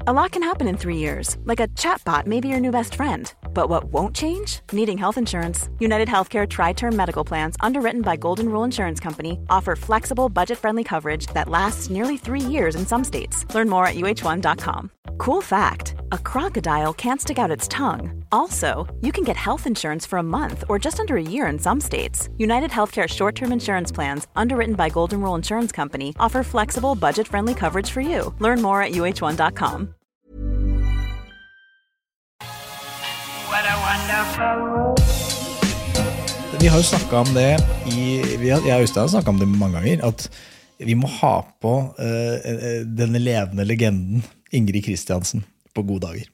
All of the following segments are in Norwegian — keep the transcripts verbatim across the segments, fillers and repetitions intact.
A lot can happen in three years, like a chatbot may be your new best friend. But what won't change? Needing health insurance. United Healthcare Tri-Term Medical Plans, underwritten by Golden Rule Insurance Company, offer flexible, budget-friendly coverage that lasts nearly three years in some states. Learn more at U H one dot com. Cool fact, a crocodile can't stick out its tongue. Also, you can get health insurance for a month or just under a year in some states. United Healthcare short-term insurance plans, underwritten by Golden Rule Insurance Company, offer flexible, budget-friendly coverage for you. Learn more at U H one dot com. What a wonderful... Vi har jo snakket om det i, vi har, jeg og Øystein har snakket om det mange ganger, at vi må ha på uh, denne levende legenden Ingrid Kristiansen på gode dager.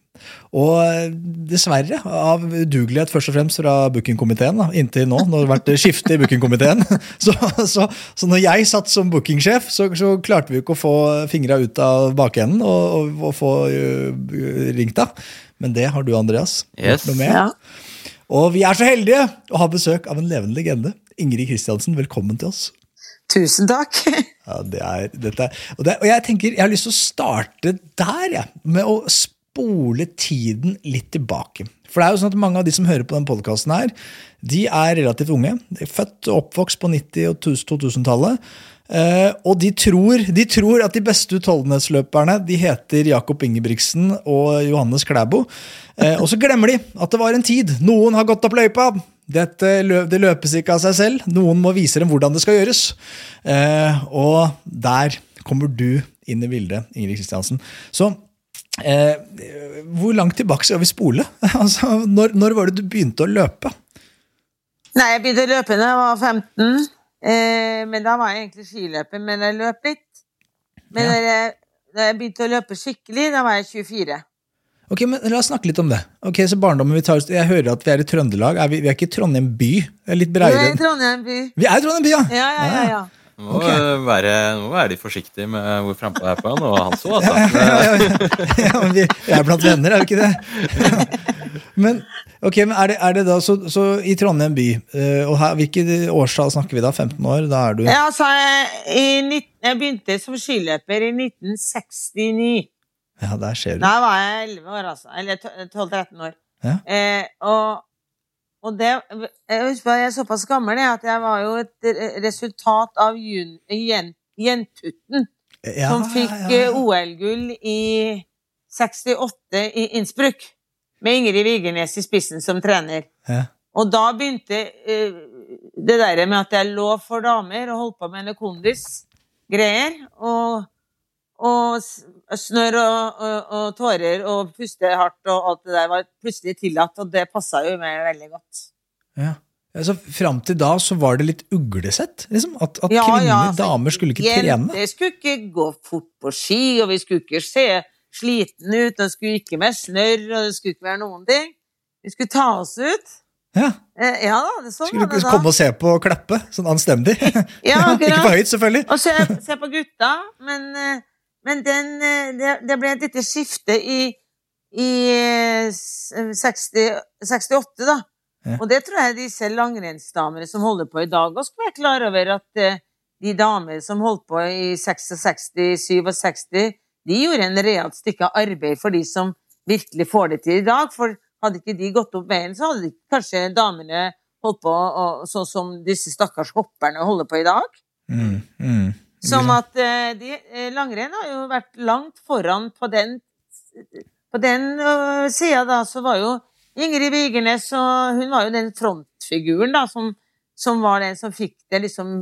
Og dessverre, av udugelighet først og fremst fra bookingkomiteen, da, inntil nå, når det har vært skifte i bookingkomiteen, så, så, så når jeg satt som bookingsjef, så, så klarte vi ikke å få fingrene ut av bakenden og, og, og få uh, ringt da. Men det har du, Andreas. Yes. Ja. Og vi er så heldige å ha besøk av en levende legende. Ingrid Kristiansen, velkommen til oss. Tusen takk. Ja, det er, dette er, og, det, og jeg tenker, jeg har lyst til å starte der, ja, med å spole tiden litt tilbake. For det er jo sånn at mange av de som hører på den podcasten her, de er relativt unge. De er født og oppvokst på nitti- og to-tusen-tallet. Uh, og de tror, de tror at de beste utholdenhetsløperne, de heter Jakob Ingebrigtsen og Johannes Klæbo. Uh, og så glemmer de at det var en tid. Noen har gått opp løypa. Dette løp, det løpes ikke av seg selv. Noen må vise dem hvordan det skal gjøres. Uh, og der kommer du inn i bildet, Ingrid Kristiansen. Så uh, hvor langt tilbake skal vi spole? altså, når, når var det du begynte å løpe? Nei, jeg begynte å løpe da jeg var femten. Eh, men da var jeg egentlig skiløper, men jeg løp litt. Men ja. da, jeg, da jeg begynte å løpe skikkelig, da var jeg tjuefire. Ok, men la oss snakke litt om det. Ok, så barndommen vi tar, jeg hører at vi er i Trøndelag, er vi, vi er ikke i Trondheim by, det er litt bredere. Vi er i Trondheim by. Vi er i Trondheim by, ja? Ja, ja, ja, ja. Nå må, okay. være, nå må være de forsiktige med hvor fremme det er på han, og han så, altså. Ja, ja, ja, ja. ja men vi, vi er blant venner, er vi ikke det? Ja. Men, ok, men er det, er det da, så, så i Trondheim by, og her, hvilke årstall snakker vi da, femten år, da er du? Ja, altså, jeg, jeg begynte som skiløper i nitten sekstini. Ja, der ser du. Da var jeg elleve år, altså, eller tolv-tretten år. Ja. Eh, og Og det, jeg husker jeg er såpass gammel at jeg var jo et resultat av jun, jen, Jentutten, ja, som fikk ja, ja. O L-gull i sekstiåtte i Innsbruck, med Ingrid Vigernes i spissen som trener. Ja. Og da begynte uh, det der med at jeg lå for damer og holdt på med en kondis-greier, og, og snør og, og, og tårer og puste hardt og alt det der var plutselig tillatt, og det passet jo meg veldig godt. Ja, altså frem til da så var det litt uglesett, liksom, at, at ja, kvinner, ja, altså, damer skulle ikke trene. Det skulle ikke gå fort på ski, og vi skulle ikke se sliten ut, og det skulle ikke med snørr, og det skulle ikke være noen ting. Vi skulle ta oss ut. Ja, eh, ja da, det sånn skulle var det du komme og se på og klappe, sånn anstendig. Ja, ikke på høyt, selvfølgelig. Og se, se på gutta, men... Men den, det, det ble et lite skifte i, i seksti, sekstiåtte da. Ja. Og det tror jeg disse langrennsdamer som holder på i dag også skal være klar over at uh, de damer som holdt på i sekstiseks, syvogseksti, de gjorde en realt stykke arbeid for de som virkelig får det til i dag. For hadde ikke de gått opp veien, så hadde de kanskje damene holdt på og, sånn som disse stakkars hopperne holder på i dag. Mm, mm. Som at uh, de, uh, langrenn har jo vært langt foran på den, på den uh, siden da, så var jo Ingrid Vigernes, og hun var jo den frontfiguren da, som, som var den som fikk det liksom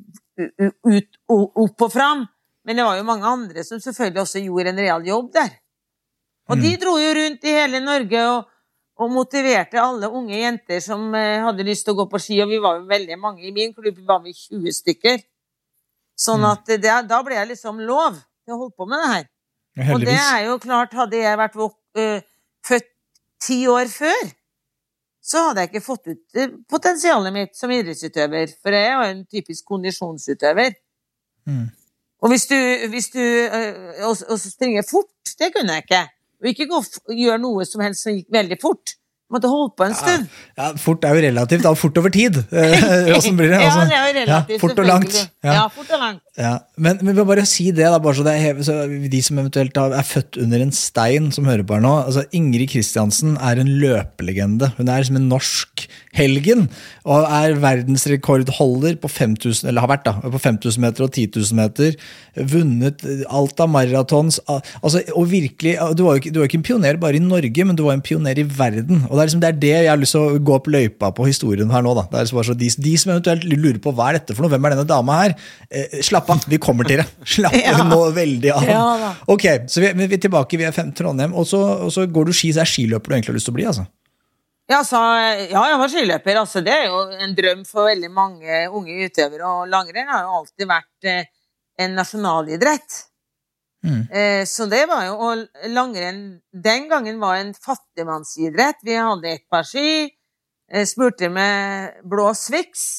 ut, opp og fram. Men det var jo mange andre som selvfølgelig også gjorde en real jobb der. Og mm. de dro jo rundt i hele Norge og, og motiverte alle unge jenter som uh, hadde lyst til å gå på ski, og vi var jo veldig mange i min klubb, vi var vi tjue stykker. Sånn at det, da ble jeg liksom lov til å holde på med det her. Heldigvis. Og det er jo klart, hadde jeg vært uh, født ti år før, så hadde jeg ikke fått ut uh, potensialet mitt som idrettsutøver, for jeg var en typisk kondisjonsutøver. Mm. Og hvis du, hvis du uh, og, og springer fort, det kunne jeg ikke. Og ikke gå, gjøre noe som helst som gikk veldig fort. måtte holde på en stund. Ja, fort er jo relativt, da fort over tid. Hvordan blir det? Ja, Altså, det er jo relativt, ja, fort og langt. selvfølgelig. Ja, fort og langt. Ja, men, men vi må bare si det da, bare så det er, så de som eventuelt er født under en stein som hører på her nå, altså Ingrid Kristiansen er en løpelegende. Hun er som en norsk helgen, og er verdensrekordholder på fem tusen, eller har vært da, på fem tusen meter og ti tusen meter, vunnet alt av maratons, altså, og virkelig, du var jo ikke, du var ikke en pioner bare i Norge, men du var en pioner i verden, og det er, liksom, det er det jeg har lyst til å gå opp løypa på historien her nå da. Det er liksom bare så de, de som eventuelt lurer på hva er dette for noe, hvem er denne dama her? Eh, slapp av, vi kommer til det. Slapp ja. nå veldig av. Ja, ok, så vi, vi er tilbake, vi er fem Trondheim, og så, og så går du ski, så er skiløper du egentlig har lyst til å bli, altså? Ja, så, ja, jeg var skiløper, altså det er jo en drøm for veldig mange unge utøvere, og langrenn har jo alltid vært eh, en nasjonalidrett. Mm. Eh, så det var jo, og langrenn den gangen var en fattigmannsidrett. Vi hadde et par ski, eh, spurte med blå sviks,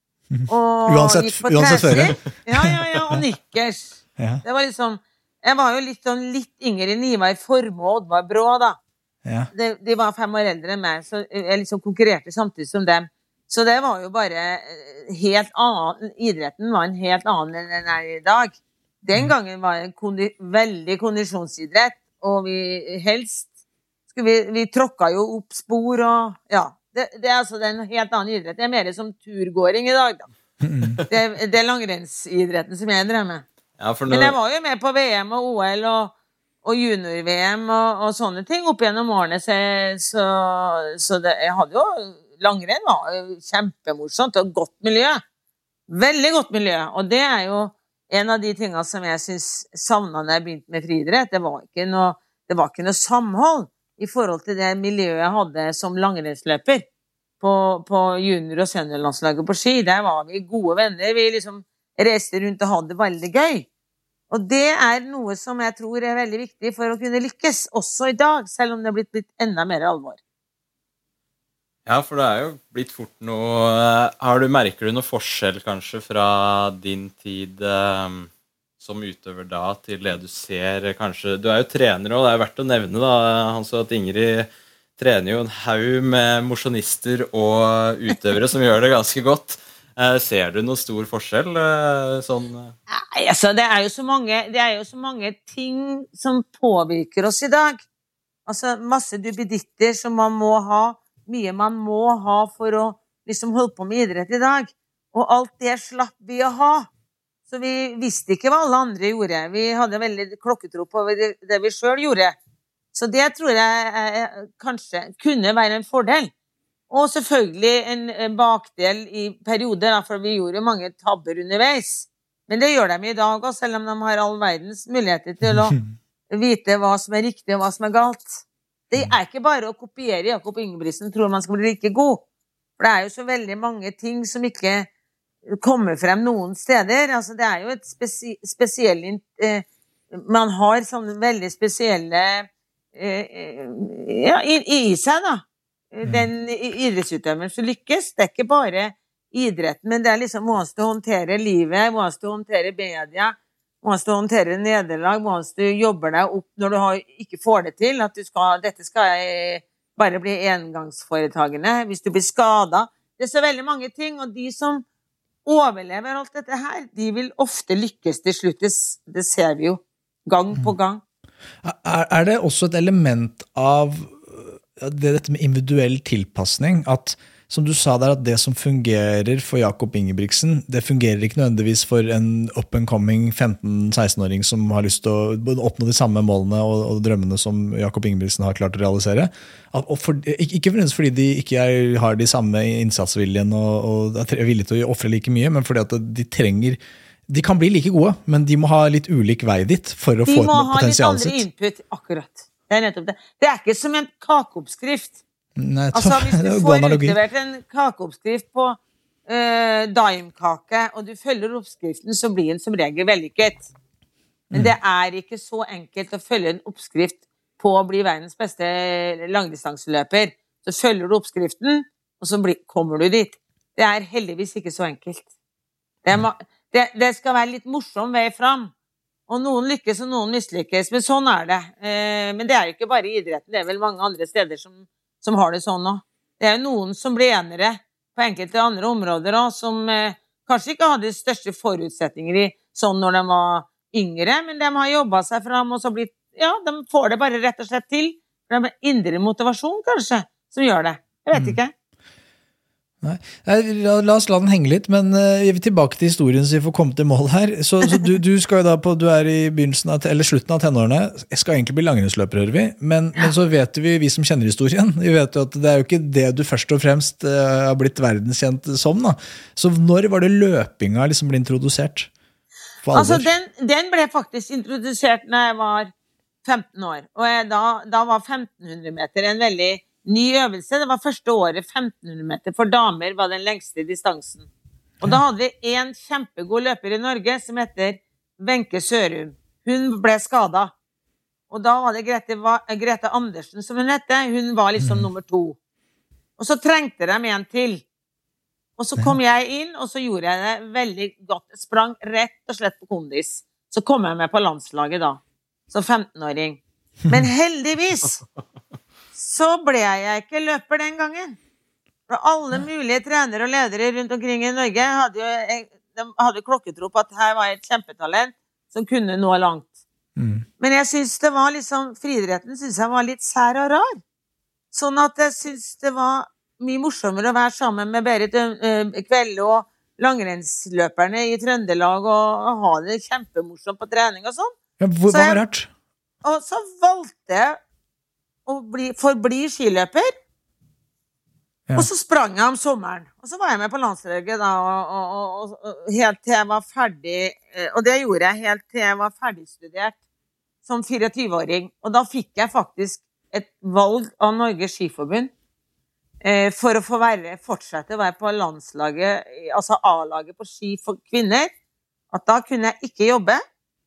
og uansett, gikk på uansett føre. Ja, ja, ja, og nikkers. Ja. Det var liksom, jeg var jo litt, sånn, litt yngre enn Ivar Formoe og Oddvar Brå da. Ja. De, de var fem år eldre enn meg, så jeg liksom konkurrerte samtidig som dem. Så det var jo bare helt annen, idretten var en helt annen enn den er i dag. Den gangen var det en kondi, veldig kondisjonsidrett, og vi helst, vi, vi tråkka jo opp spor, og ja, det, det er altså en helt annen idrett. Det er mer som turgåing i dag da. Det, det er langrennsidretten som jeg drev med. Ja, for Men nå- jeg var jo med på V M og O L og, og junior-V M og, og sånne ting opp gjennom årene, så, så, så det, jeg hadde jo, langrenn var jo kjempemorsomt og godt miljø. Veldig godt miljø, og det er jo en av de tingene som jeg synes savnet når jeg begynte med friidrett. Det var ikke noe, det var ikke noe samhold i forhold til det miljøet jeg hadde som langrennsløper på, på junior- og seniorlandslaget på ski. Der var vi gode venner. Vi liksom reiste rundt og hadde det veldig gøy. Og det er noe som jeg tror er veldig viktig for å kunne lykkes, også i dag, selv om det er blitt, blitt enda mer alvor. Ja, for det er jo blitt fort noe. Har du, merker du noe forskjell kanskje fra din tid eh, som utøver da til det du ser kanskje? Du er jo trener, og det er verdt å nevne da, Hans, at Ingrid trener jo en haug med mosjonister og utøvere som gjør det ganske godt. Eh, ser du noe stor forskjell? Eh, sånn? Nei, altså, det er jo så mange, det er jo så mange ting som påvirker oss i dag. Altså, masse duppeditter som man må ha, mye man må ha for å liksom holde på med idrett i dag. Og alt det slapp vi å ha. Så vi visste ikke hva alle andre gjorde. Vi hadde veldig klokketro på det, det vi selv gjorde. Så det tror jeg eh, kanskje kunne være en fordel. Og selvfølgelig en, en bakdel i perioder, for vi gjorde mange tabber underveis. Men det gjør de i dag også, selv om de har all verdens muligheter til å vite hva som er riktig og hva som er galt. Det er ikke bare å kopiere Jakob Ingebrigtsen, tror man skal bli like god. For det er jo så veldig mange ting som ikke kommer frem noen steder. Altså, det er jo et spesi spesielle... Eh, man har sånne veldig spesielle eh, ja, i, i seg, da. Den idrettsutøveren som lykkes, det er ikke bare idretten, men det er liksom hvordan du håndterer livet, hvordan du håndterer media, hvordan du håndterer nederlag, hvordan du jobber deg opp når du har, ikke får det til, at du skal, dette skal jeg bare bli engangsforetagende, hvis du blir skadet. Det er så veldig mange ting, og de som overlever alt dette her, de vil ofte lykkes til slutt, det, det ser vi jo gang på gang. Er, er det også et element av det, dette med individuell tilpassning, at som du sa der, at det som fungerer for Jakob Ingebrigtsen, det fungerer ikke nødvendigvis for en up-and-coming femten-seksten-åring som har lyst til å oppnå de samme målene og, og drømmene som Jakob Ingebrigtsen har klart å realisere. Og for, ikke fordi de ikke er, har de samme innsatsviljen og, og er villige til å offre like mye, men fordi at de trenger, de kan bli like gode, men de må ha litt ulik vei dit for å de få et De må ha potensial litt andre sitt. input, akkurat. Det er nettopp det. Det er ikke som en kakeoppskrift. Nei, Altså, hvis det er du jo god får analogi. utlevert en kakeoppskrift på uh, daimkake, og du følger oppskriften, så blir den som regel vellykket. Men det er ikke så enkelt å følge en oppskrift på å bli verdens beste langdistanseløper. Så følger du oppskriften, og så blir, kommer du dit. Det er heldigvis ikke så enkelt. Det, er, det, det skal være litt morsom vei fram. Og noen lykkes, og noen mislykkes, men sånn er det. Uh, men det er jo ikke bare i idretten, det er vel mange andre steder som som har det sånn nå. Det er jo noen som blir enere på enkelte andre områder også, som eh, kanskje ikke hadde de største forutsetninger i sånn når de var yngre, men de har jobbet seg fram og så blitt, ja, de får det bare rett og slett til. Det er indre motivasjon kanskje som gjør det. Jeg vet ikke. Nei. La, la oss la den henge litt, men uh, vi er tilbake til historien så vi får komme til mål her. Så, så du, du skal jo da på, du er i begynnelsen av, eller slutten av tenårene, jeg skal egentlig bli langrennsløper, hører vi, men, ja. men så vet vi, vi som kjenner historien, vi vet jo at det er jo ikke det du først og fremst uh, har blitt verdenskjent som da. Så når var det løpinga liksom ble introdusert? Altså, den, den ble faktisk introdusert når jeg var femten år, og jeg, da, da var femten hundre meter en veldig ny øvelse. Det var første året femten hundre meter for damer var den lengste distansen. Og da hadde vi en kjempegod løper i Norge som heter Wenche Sørum. Hun ble skadet. Og da var det Grete, Grete Andersen som hun hette. Hun var liksom mm. nummer to. Og så trengte de en til. Og så kom jeg inn, og så gjorde jeg det veldig godt. Jeg sprang rett og slett på kondis. Så kom jeg med på landslaget da, som femten-åring. Men heldigvis så ble jeg ikke løper den gangen. For alle mulige trenere og ledere rundt omkring i Norge hadde jo, de hadde klokketro på at her var et kjempetalent som kunne nå langt. Mm. Men jeg synes det var liksom, friidretten synes jeg var litt sær og rar. Sånn at jeg synes det var mye morsommere å være sammen med Berit Kvelde og langrennsløperne i Trøndelag og, og ha det kjempemorsomt på trening og sånn. Ja, hvor, så jeg, hva var det? Og så valgte jeg å bli, forbli skiløper, ja. Og så sprang jeg om sommeren. Og så var jeg med på landslaget da, og, og, og, og helt til jeg var ferdig, og det gjorde jeg helt til jeg var ferdigstudert som fireogtyve-åring. Og da fikk jeg faktisk et valg av Norges Skiforbund eh, for å få være, fortsette å være på landslaget, altså A-laget på ski for kvinner, at da kunne jeg ikke jobbe,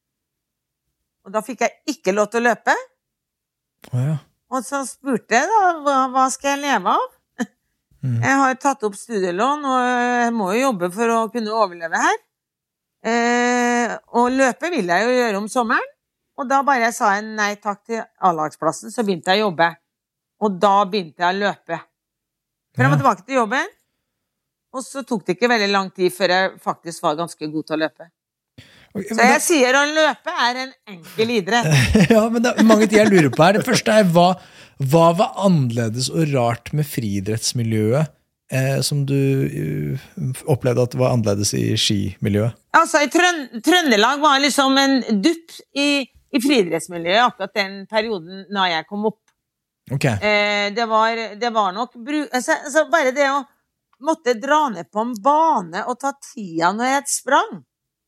og da fikk jeg ikke lov til å løpe. Å ja. Og så spurte jeg da, hva, hva skal jeg leve av? Mm. Jeg har tatt opp studielån, og jeg må jo jobbe for å kunne overleve her. Eh, og løpe vil jeg jo gjøre om sommeren. Og da bare jeg sa en nei takk til A-lagsplassen, så begynte jeg å jobbe. Og da begynte jeg å løpe. For jeg var tilbake til jobben, og så tok det ikke veldig lang tid før jeg faktisk var ganske god til å løpe. Så jeg sier å løpe er en enkel idrett. Ja, men det er mange ting jeg lurer på her. Det første er, hva, hva var annerledes og rart med friidrettsmiljøet eh, som du uh, opplevde at det var annerledes i skimiljøet? Altså, i Trøn- Trøndelag var liksom en dupp i, i friidrettsmiljøet akkurat den perioden når jeg kom opp. Okay. Eh, det, var, det var nok bru- altså, altså, bare det å måtte dra ned på en bane og ta tida når jeg sprang.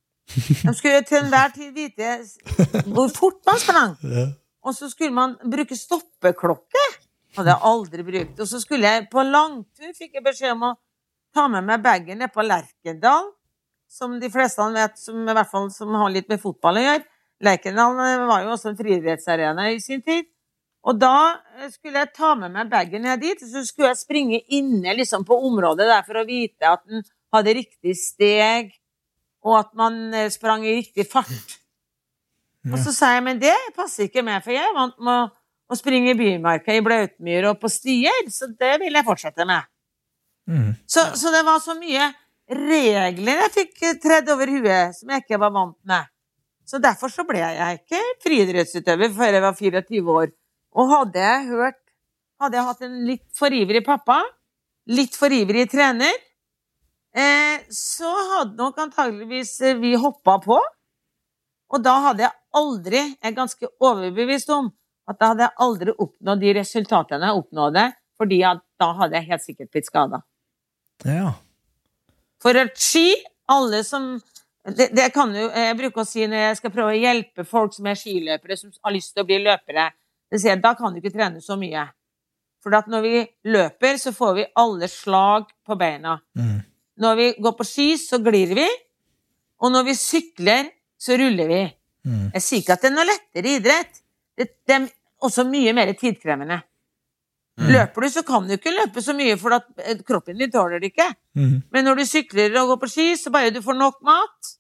De skulle til enhver tid vite hvor fort man sprang. Ja. Og så skulle man bruke stoppeklokke. Og det har jeg aldri brukt. Og så skulle jeg på langtur, fikk jeg beskjed om å ta med meg bagen ned på Lerkendal, som de fleste vet, som, i hvert fall som har litt med fotball å gjøre. Lerkendal var jo også en friidrettsarena i sin tid. Og da skulle jeg ta med meg bagen ned dit, så skulle jeg springe inne liksom, på området der for å vite at den hadde riktig steg, og at man sprang i riktig fart. Ja. Og så sa jeg, men det passer ikke med, for jeg er vant med å, å springe i bymarka, i Blautmyr og på stier, så det vil jeg fortsette med. Mm. Så, så det var så mye regler jeg fikk tredd over huet, som jeg ikke var vant med. Så derfor så ble jeg ikke friidrettsutøver før jeg var fireogtyve år. Og hadde jeg hørt, hadde jeg hatt en litt for ivrig pappa, litt for ivrig trener, Eh, så hadde nok antageligvis vi hoppet på, og da hadde jeg aldri, jeg er ganske overbevist om, at da hadde jeg aldri oppnådd de resultatene jeg oppnådde, fordi at da hadde jeg helt sikkert blitt skadet. Ja. For et ski, alle som, det, det kan jo, jeg bruker å si når jeg skal prøve å hjelpe folk som er skiløpere, som har lyst til å bli løpere, det sier, da kan du ikke trene så mye. For at når vi løper, så får vi alle slag på beina. Mm. Når vi går på ski, så glir vi, og når vi sykler, så ruller vi. Mm. Jeg sier ikke at det er noe lettere idrett. Det, det er også mye mer tidkrevende. Mm. Løper du, så kan du ikke løpe så mye, for at kroppen din tåler det ikke. Mm. Men når du sykler og går på ski, så bare du får nok mat,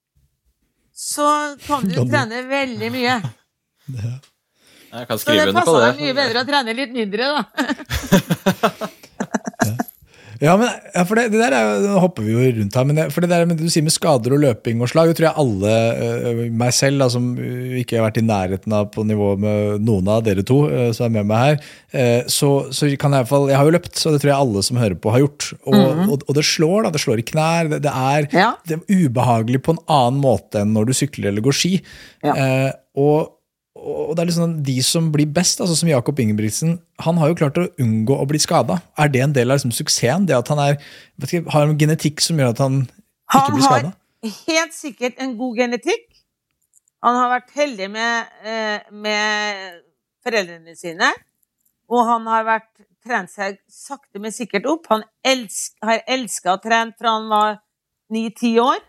så kan du trene veldig mye. Jeg kan skrive under på det. Så det passer deg mye bedre å trene litt mindre, da. Ja, men ja, for det, det der er jo, nå hopper vi jo rundt her, men det, for det der med du sier med skader og løping og slag, det tror jeg alle, uh, meg selv, da, som ikke har vært i nærheten av på nivå med noen av dere to, uh, som er med meg her, uh, så, så kan jeg i hvert fall, jeg har jo løpt, så det tror jeg alle som hører på har gjort, og, mm-hmm. og, og det slår da, det slår i knær, det, det, er, ja. det er ubehagelig på en annen måte enn når du sykler eller går ski, ja. uh, og Og det er liksom de som blir best, altså som Jakob Ingebrigtsen, han har jo klart å unngå å bli skadet. Er det en del av liksom suksessen? Det at han er, vet ikke, har en genetikk som gjør at han, han ikke blir skadet? Han har helt sikkert en god genetikk. Han har vært heldig med, med foreldrene sine, og han har vært, trent seg sakte men sikkert opp. Han elsk, har elsket å trene fra han var ni ti år.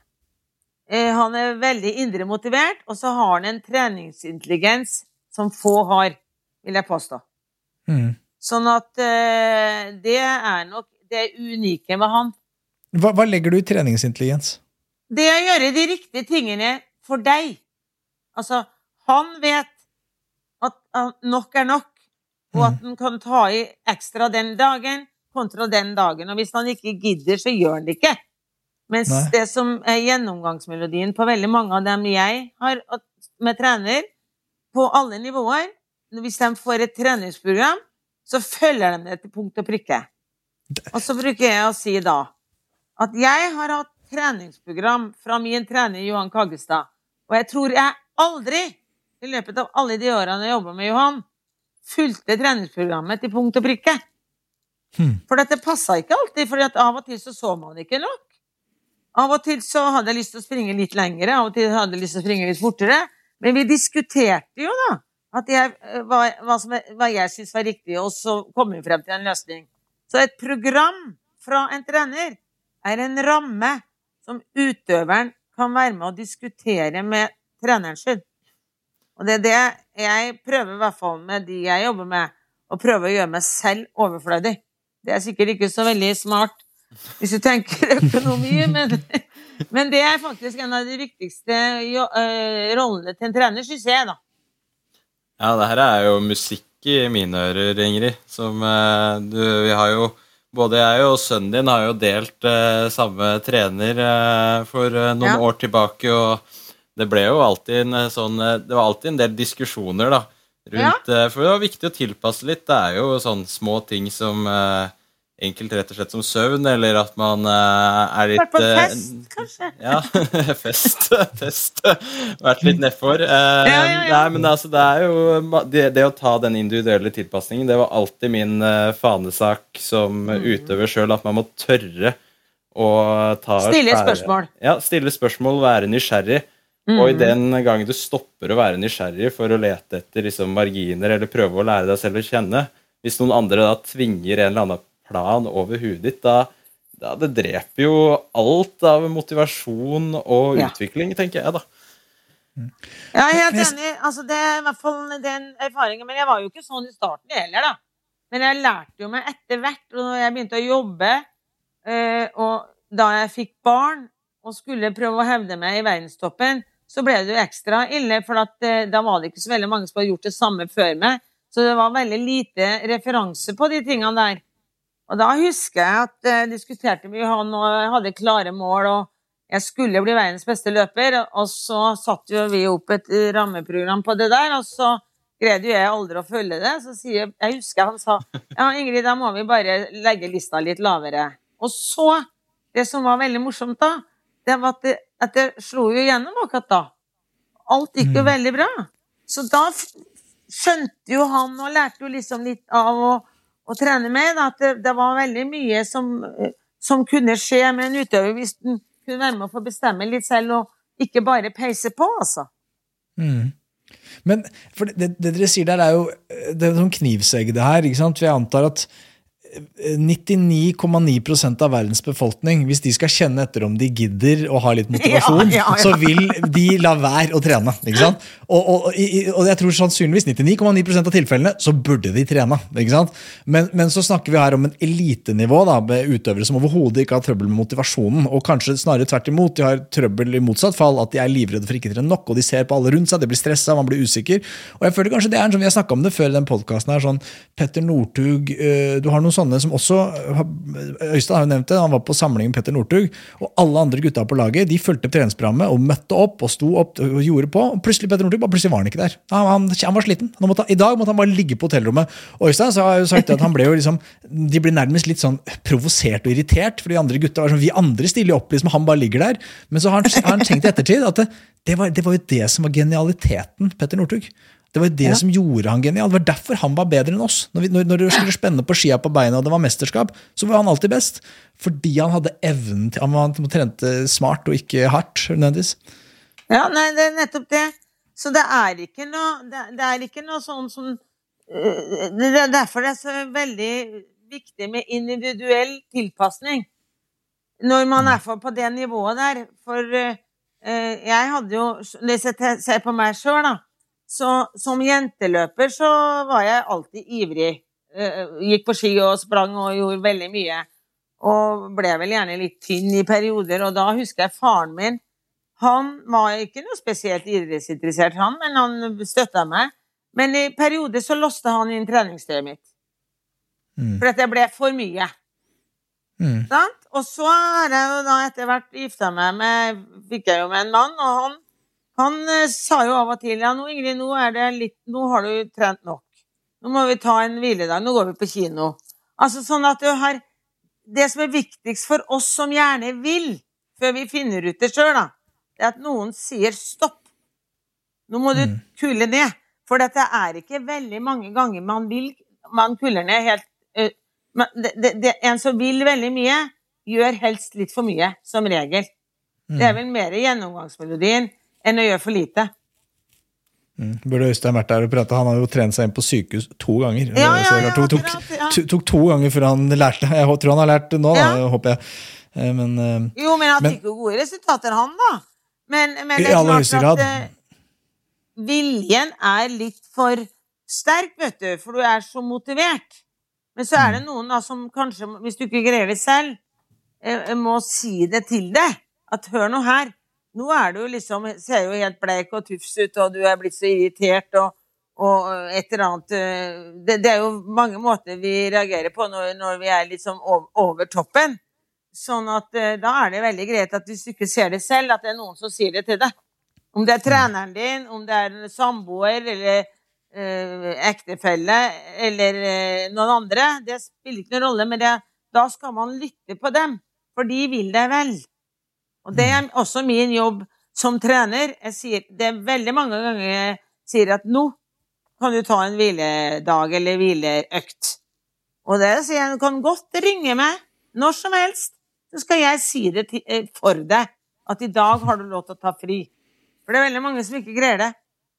Han er veldig indre motivert, og så har han en treningsintelligens som få har, vil jeg påstå. Mm. Sånn at uh, det er nok det unike med han. Hva, hva legger du i treningsintelligens? Det er å gjøre de riktige tingene for deg. Altså, han vet at, at nok er nok, og at han kan ta i ekstra den dagen, kontra den dagen. Og hvis han ikke gidder, så gjør han det ikke. Mens Nei. Det som er gjennomgangsmelodien på veldig mange av dem jeg har med trener, på alle nivåer, hvis de får et treningsprogram, så følger de det til punkt og prikke. Og så bruker jeg å si da, at jeg har hatt treningsprogram fra min trener Johan Kaggestad, og jeg tror jeg aldri, i løpet av alle de årene jeg jobbet med Johan, fulgte treningsprogrammet til punkt og prikke. Hmm. For dette passet ikke alltid, for av og til så så man ikke nok. Av og til så hadde jeg lyst til å springe litt lengre, av og til hadde jeg lyst til å springe litt fortere, men vi diskuterte jo da, at jeg, hva, hva, som, hva jeg synes var riktig, og så kom vi frem til en løsning. Så et program fra en trener er en ramme som utøveren kan være med å diskutere med treneren sin. Og det er det jeg prøver i hvert fall med de jeg jobber med, å prøve å gjøre meg selv overflødig. Det er sikkert ikke så veldig smart, hvis du tenker økonomi, men, men det er faktisk en av de viktigste jo, uh, rollene til en trener, synes jeg da. Ja, det her er jo musikk i mine ører, Ingrid, som uh, du, vi har jo, både jeg og sønnen din har jo delt uh, samme trener uh, for uh, noen ja. år tilbake, og det ble jo alltid en sånn, det var alltid en del diskusjoner da, rundt, ja. uh, for det var viktig å tilpasse litt, det er jo sånn små ting som... Uh, enkelt rett og slett som søvn, eller at man uh, er litt... Vært på fest, uh, kanskje? Ja, fest, test, vært litt nedfor. Uh, ja, ja, ja. Nei, men altså, det er jo... Det, det å ta den individuelle tilpasningen, det var alltid min uh, fanesak som mm. utøver selv, at man må tørre å ta... Stille spørsmål. Ja, stille spørsmål, være nysgjerrig. Mm. Og i den gangen du stopper å være nysgjerrig for å lete etter liksom, marginer, eller prøve å lære deg selv å kjenne, hvis noen andre da tvinger en eller annen plan over hudet ditt, da, da det dreper jo alt av motivasjon og ja. utvikling, tenker jeg da. Ja, jeg er helt enig. Altså, det er i hvert fall den erfaringen, men jeg var jo ikke sånn i starten heller da. Men jeg lærte jo meg etter hvert, og når jeg begynte å jobbe, øh, og da jeg fikk barn, og skulle prøve å hevde meg i verdenstoppen, så ble det jo ekstra ille, for at, øh, da var det ikke så veldig mange som hadde gjort det samme før meg, så det var veldig lite referanse på de tingene der. Og da husker jeg at jeg uh, diskuterte med han, og jeg hadde klare mål, og jeg skulle bli verdens beste løper, og så satt jo vi opp et uh, rammeprogram på det der, og så greide jo jeg aldri å følge det, så sier jeg, jeg husker han sa, ja Ingrid, da må vi bare legge lista litt lavere. Og så, det som var veldig morsomt da, det var at det, at det slo jo gjennom akkurat da. Alt gikk jo veldig bra. Så da skjønte jo han, og lærte jo liksom litt av å å trene med, at det, det var veldig mye som, som kunne skje med en utøver hvis den kunne være med å få bestemme litt selv og ikke bare peise på, altså. Mm. Men for det, det dere sier der er jo det er sånn knivsegg det her, ikke sant? For jeg antar at nittini komma ni prosent av verdens befolkning, hvis de skal kjenne etter om de gidder og har litt motivasjon, Ja, ja, ja. så vil de la være å trene, ikke sant? Og, og, og jeg tror sannsynligvis nittini komma ni prosent av tilfellene, så burde de trene, ikke sant? Men, men så snakker vi her om en elitenivå da, med utøvere som overhodet ikke har trøbbel med motivasjonen, og kanskje snarere tvert imot, de har trøbbel i motsatt fall, at de er livredde for ikke trene nok, og de ser på alle rundt seg, de blir stresset, man blir usikker, og jeg føler kanskje det er en sånn, vi har snakket om det før i den podcasten her, sånn Petter Northug, du har noen sånne som også, Øystein har jo nevnt det, han var på samling med Petter Northug, og alle andre gutta på laget, de fulgte opp treningsprogrammet, og møtte opp, og sto opp, og gjorde på, og plutselig Petter Northug, bare plutselig var han ikke der. Han, han, han var sliten. Han måtte, I dag måtte han bare ligge på hotellrommet. Og Øystein så har jo sagt at han ble jo liksom, de ble nærmest litt sånn provosert og irritert, for de andre gutta var sånn, vi andre stiller opp, liksom, han bare ligger der. Men så har han, har han tenkt i ettertid at det, det, var, det var jo det som var genialiteten, Petter Northug. Det var jo det ja. som gjorde han genial. Det var derfor han var bedre enn oss. Når, vi, når, når det skulle spenne på skia på beina, og det var mesterskap, så var han alltid best. Fordi han hadde evnen til, han trente smart og ikke hardt, nødvendigvis. Ja, nei, det er nettopp det. Så det er ikke noe, det, det er ikke noe sånn som, uh, det er derfor det er så veldig viktig med individuell tilpasning. Når man er på det nivået der, for uh, jeg hadde jo, hvis jeg ser på meg selv da, så som jenteløper så var jeg alltid ivrig. Uh, gikk på ski og sprang og gjorde veldig mye. Og ble vel gjerne litt tynn i perioder, og da husker jeg faren min, han var ikke noe spesielt idrettsinteressert han, men han støttet meg. Men i perioder så låste han inn treningstøyet mitt. Mm. For at det ble for mye. Mm. Og så har jeg jo da etter hvert giftet meg med, fikk jeg jo med en mann, og han, han uh, sa jo av og til, ja, nå Ingrid, nå er det litt, nå har du trent nok. Nå må vi ta en hviledag, nå går vi på kino. Altså sånn at du har, det som er viktigst for oss som gjerne vil, før vi finner ut det selv da, det er at noen sier stopp. Nå må du mm. kulle ned. For dette er ikke veldig mange ganger man vil, man kuller ned helt, uh, det, det, det, en som vil veldig mye, gjør helst litt for mye, som regel. Mm. Det er vel mer gjennomgangsmelodien enn å gjøre for lite. Mm. Burde Øystein vært der og prate, han har jo trent seg inn på sykehus to ganger. Ja, ja, ja, tok, tok, ja. tok, tok to ganger før han lærte. Jeg tror han har lært det nå, ja. da, håper jeg. Men, jo, men han fikk jo gode resultater, han da. Men, men det er klart at uh, viljen er litt for sterk, vet du, for du er så motivert. Men så er det noen da, som kanskje, hvis du ikke greier det selv, uh, må si det til deg. At hør nå her, nå er du liksom, ser jo helt bleik og tufs ut, og du er blitt så irritert, og, og et eller annet. Uh, det, det er jo mange måter vi reagerer på når, når vi er liksom over, over toppen. Sånn at uh, da er det veldig greit at hvis du ikke ser det selv, at det er noen som sier det til deg. Om det er treneren din, om det er en samboer, eller uh, ektefelle, eller uh, noen andre, det spiller ikke noen rolle, men det, da skal man lytte på dem, for de vil det vel. Og det er også min jobb som trener. Jeg sier, det er veldig mange ganger jeg sier at nå kan du ta en hviledag eller hvileøkt. Og det sier jeg, du kan godt ringe meg når som helst. Så skal jeg si det til, eh, for deg, at i dag har du lov til å ta fri. For det er veldig mange som ikke greier det.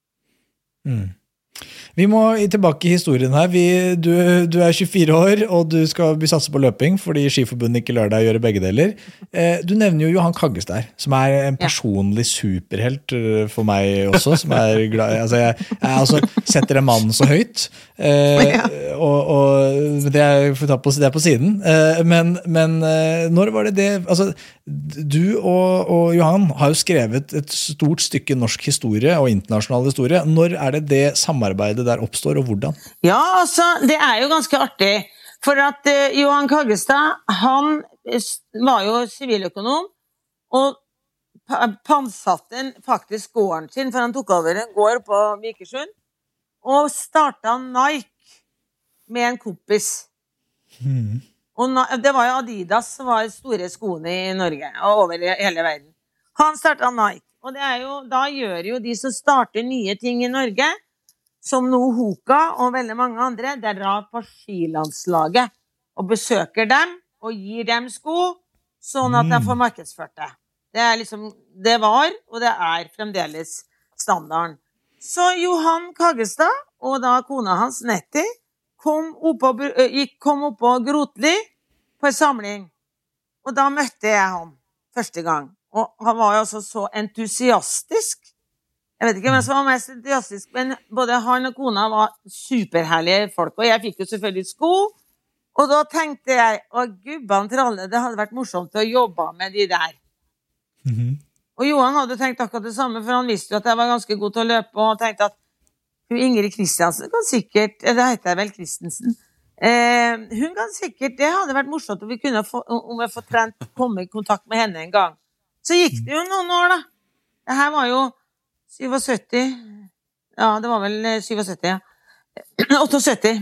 Mm. Vi må tilbake i historien her. Vi, du, du er tjuefire år, og du skal bli satset på løping, fordi Skiforbundet ikke lar deg gjøre begge deler. Eh, du nevner jo Johan Kaggestad, som er en personlig superhelt for meg også, som er glad, altså jeg, jeg altså setter en mann så høyt, eh, og, og det er, for å ta på, det er på siden. Eh, men men eh, når var det det, altså du og, og Johan har jo skrevet et stort stykke norsk historie og internasjonal historie. Når er det det samarbeidet der oppstår, og hvordan? Ja, altså, det er jo ganske artig, for at uh, Johan Kaggestad, han var jo siviløkonom, og pantsatte faktisk gården sin, for han tok over en gård på Vikersund, og startet Nike med en kompis. Mm. Og det var jo Adidas som var store skoene i Norge, og over hele verden. Han startet Nike, og det er jo, da gjør jo de som starter nye ting i Norge, som nå Hoka og veldig mange andre, det drar på skilandslaget og besøker dem og gir dem sko, sånn at de får markedsført det. Det er liksom, det var, og det er fremdeles standarden. Så Johan Kaggestad og da kona hans Nettie kom opp på, gikk, kom opp på Grotli på en samling, og da møtte jeg han første gang. Og han var jo også så entusiastisk. Jeg vet ikke hvem som var mest entusiastisk, men både han og kona var superherlige folk, og jeg fikk jo selvfølgelig sko, og da tenkte jeg, å gubban tralle, det hadde vært morsomt å jobbe med de der. Mhm. Og Johan hadde tenkt akkurat det samme, for han visste jo at jeg var ganske god til å løpe, og han tenkte at Ingrid Kristiansen kan sikkert, det heter jeg vel Kristensen, eh, hun kan sikkert, det hadde vært morsomt om vi kunne få, om jeg får trent, komme i kontakt med henne en gang. Så gikk det jo noen år da. Det her var jo syttisju, ja, det var vel syttisju, ja. åttisytti.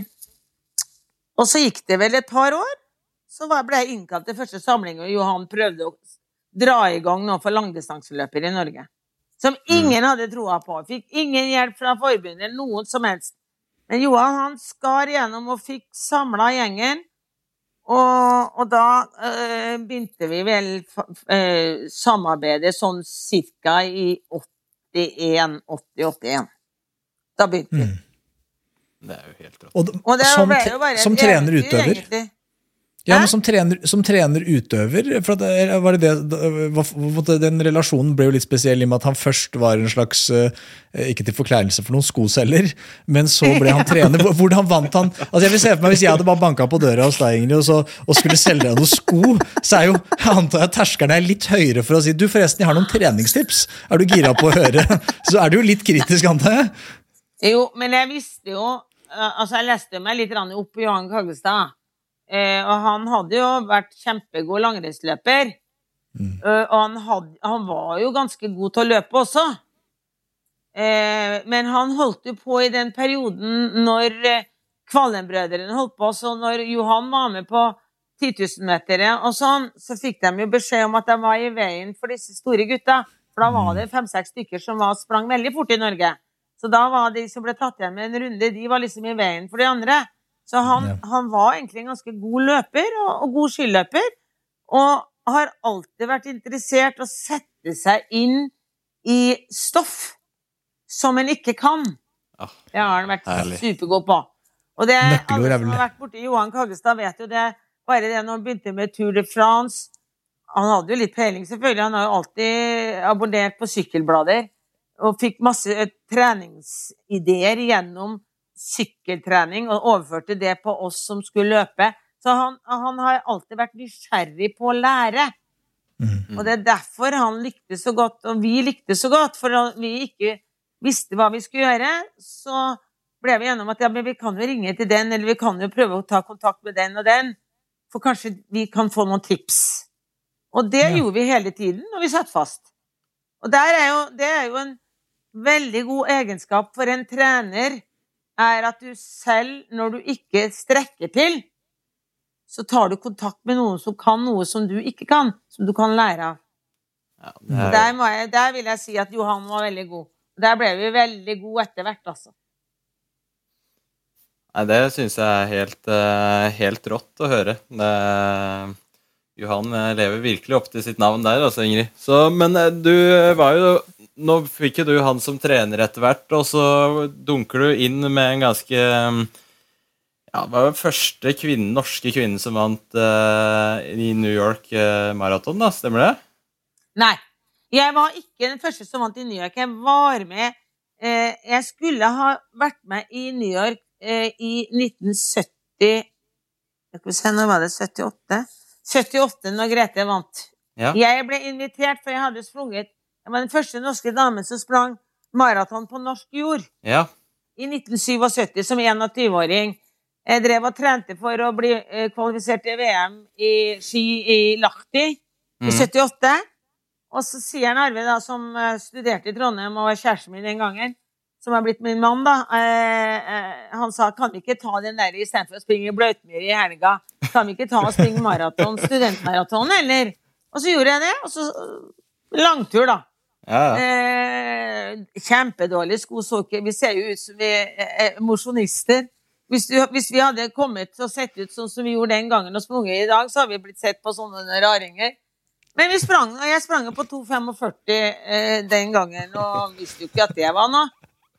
Og så gikk det vel et par år, så ble jeg innkalt til første samling, og Johan prøvde å dra i gang nå for langdistanseløper i Norge. Som ingen hadde troa på. Fikk ingen hjelp fra forbundet, noen som helst. Men Johan, han skar gjennom og fikk samlet gjengen, og, og da øh, begynte vi vel øh, samarbeidet sånn cirka i åttien, åtti åttien. Da begynte vi. Mm. Det er jo helt rått. Og, Og det som, ble jo bare et som trener eventyr, utøver. egentlig. Ja, Hæ? men som trener, som trener utøver, for at, det- var det det, var- den relasjonen ble jo litt spesiell i og med at han først var en slags, eh, ikke til forkleinelse for noen skoselger, men så ble han trener. Hvordan vant han? Altså jeg vil se for meg, hvis jeg hadde bare banket på døra hos deg, Ingrid, og, så, og skulle selge deg noen sko, så er jo, jeg antar jeg, terskerne er litt høyere for å si, du forresten, jeg har noen treningstips. Er du gira på å høre? Så er du jo litt kritisk, antar jeg. Jo, men jeg visste jo, uh, altså jeg leste meg litt rann opp på Johan Kaggestad, eh, og han hadde jo vært kjempegod langrensløper, Mm. uh, og han, hadde, han var jo ganske god til å løpe også. Eh, men han holdt jo på i den perioden når eh, Kvallenbrødrene holdt på, så når Johan var med på ti tusen metere og sånn, så fikk de jo beskjed om at de var i veien for disse store gutta, for da var det fem-seks stykker som var, sprang veldig fort i Norge. Så da var de som ble tatt igjen med en runde, de var liksom i veien for de andre. Så han, Ja. han var egentlig en ganske god løper og, og god skiløper, og har alltid vært interessert i å sette seg inn i stoff som en ikke kan. Ah, Det har han vært herlig. supergod på. Og det, Nøkkelord alle er som vel- har vært borte Johan Kaggestad vet jo det, bare det når han begynte med Tour de France. Han hadde jo litt peiling selvfølgelig, han har jo alltid abonnert på sykkelblader, og fikk masse eh, treningsideer gjennom sykkeltrening, og overførte det på oss som skulle løpe. Så han, han har alltid vært nysgjerrig på å lære. Mm. Og det er derfor han likte så godt, og vi likte så godt, for vi ikke visste hva vi skulle gjøre, så ble vi gjennom at ja, men vi kan jo ringe til den, eller vi kan jo prøve å ta kontakt med den og den, for kanskje vi kan få noen tips. Og det Ja. gjorde vi hele tiden, og vi satt fast. Og der er jo, det er jo en veldig god egenskap for en trener, er at du selv, når du ikke strekker til, så tar du kontakt med noen som kan noe som du ikke kan, som du kan lære av. Ja, det er, Der, må jeg, der vil jeg si at Johan var veldig god. Der ble vi veldig gode etter hvert, altså. nei, det synes jeg er helt, eh, helt rått å høre. Det, Johan eh, lever virkelig opp til sitt navn der, altså, Ingrid. Så, men eh, du var jo, nå fikk jo du han som trener etter hvert, og så dunker du inn med en ganske, eh, ja, det var jo første kvinnen, norske kvinnen som vant eh, i New York eh, maraton, da, stemmer det? Nei, jeg var ikke den første som vant i New York. Jeg var med, eh, jeg skulle ha vært med i New York eh, i nitten sytti, jeg skal se, nå var det syttiåtte, syttiåtte når Grete vant. Ja. Jeg ble invitert, for jeg hadde sprunget, jeg var den første norske damen som sprang maraton på norsk jord Ja. i nitten syttisju som tjueåring. Jeg drev og trente for å bli eh, kvalifisert til V M i ski i Lahti i Mhm. syttiåtte. Og så sier Arve, da, som eh, studerte i Trondheim og var kjæresten min den gangen, som har blitt min mann, da, eh, eh, han sa, kan vi ikke ta den der i stedet for å springe bløtmyr i helga? Kan vi ikke ta og springe maraton, studentmaraton, eller? Og så gjorde jeg det, og så eh, langtur, da. Ja, ja. Eh, kjempedårlig sko, så ikke, vi ser jo ut som vi er eh, mosjonister. Hvis, du, hvis vi hadde kommet og sett ut sånn som vi gjorde den gangen og sprunget i dag, så har vi blitt sett på sånne raringer. Men vi sprang, og jeg sprang på to femogførti eh, den gangen, og visste jo ikke at det var noe.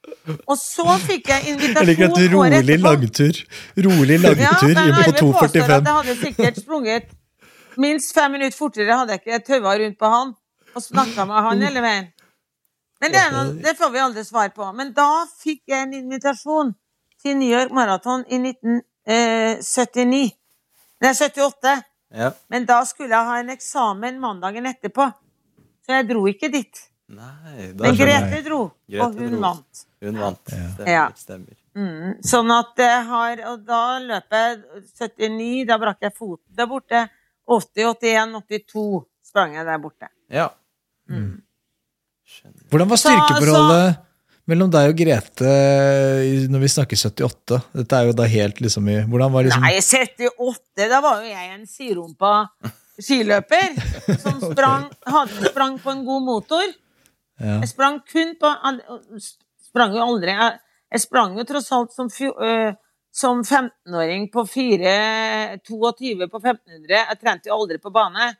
Og så fikk jeg Jeg invitasjon liker at du året rolig etterpå. langtur. Rolig Ja, langtur men inn på Arve to påstår at førtifem. jeg hadde sikkert sprunget minst fem minutter fortere, hadde jeg ikke tøva rundt på han og snakket med han hele veien. Men det, er noe, det får vi aldri svar på. Men da fikk jeg en invitasjon til New York Marathon i nitten syttini. Nei, syttiåtte. Ja. Men da skulle jeg ha en eksamen mandagen etterpå. Så jeg dro ikke dit. Nei, da Men skjønner jeg. Grete dro, Grete og hun dro. vant. Hun vant. Stemmer, Ja. stemmer. Mm. Sånn at jeg har, og da løp jeg syttini, da brakk jeg foten der borte. åtti, åttien, åttito sprang jeg der borte. Ja. Mm. Skjønner. Hvordan var Så- styrkeforholdet mellom deg og Grete i- når vi snakker syttiåtte? Dette er jo da helt liksom i... Hvordan var liksom... Nei, syttiåtte, da var jo jeg en sirumpa skiløper som sprang, hadde, sprang på en god motor. Ja. Jeg sprang kun på sprang jo aldri jeg, jeg sprang jo tross alt som, fjo- øh, som femtenåring på fire tjueto på femten hundre. Jeg trente jo aldri på bane.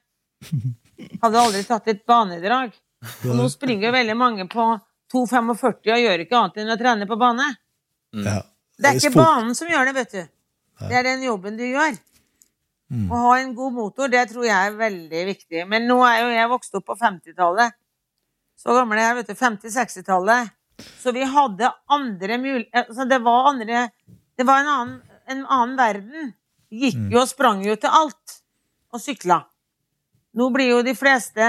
Hadde aldri tatt et banedrag. Og nå springer jo veldig mange på to førtifem og gjør ikke annet enn å trene på bane. Ja. Det er ikke Fot- banen som gjør det, vet du. Det er den jobben du gjør. Å ha en god motor, det tror jeg er veldig viktig. Men nå er jo jeg vokst opp på femtitallet. Så gammel er jeg, vet du, femti-sekstitallet. Så vi hadde andre muligheter, altså det var andre, det var en annen, en annen verden. Gikk jo og sprang jo til alt, og sykla. Nå blir jo de fleste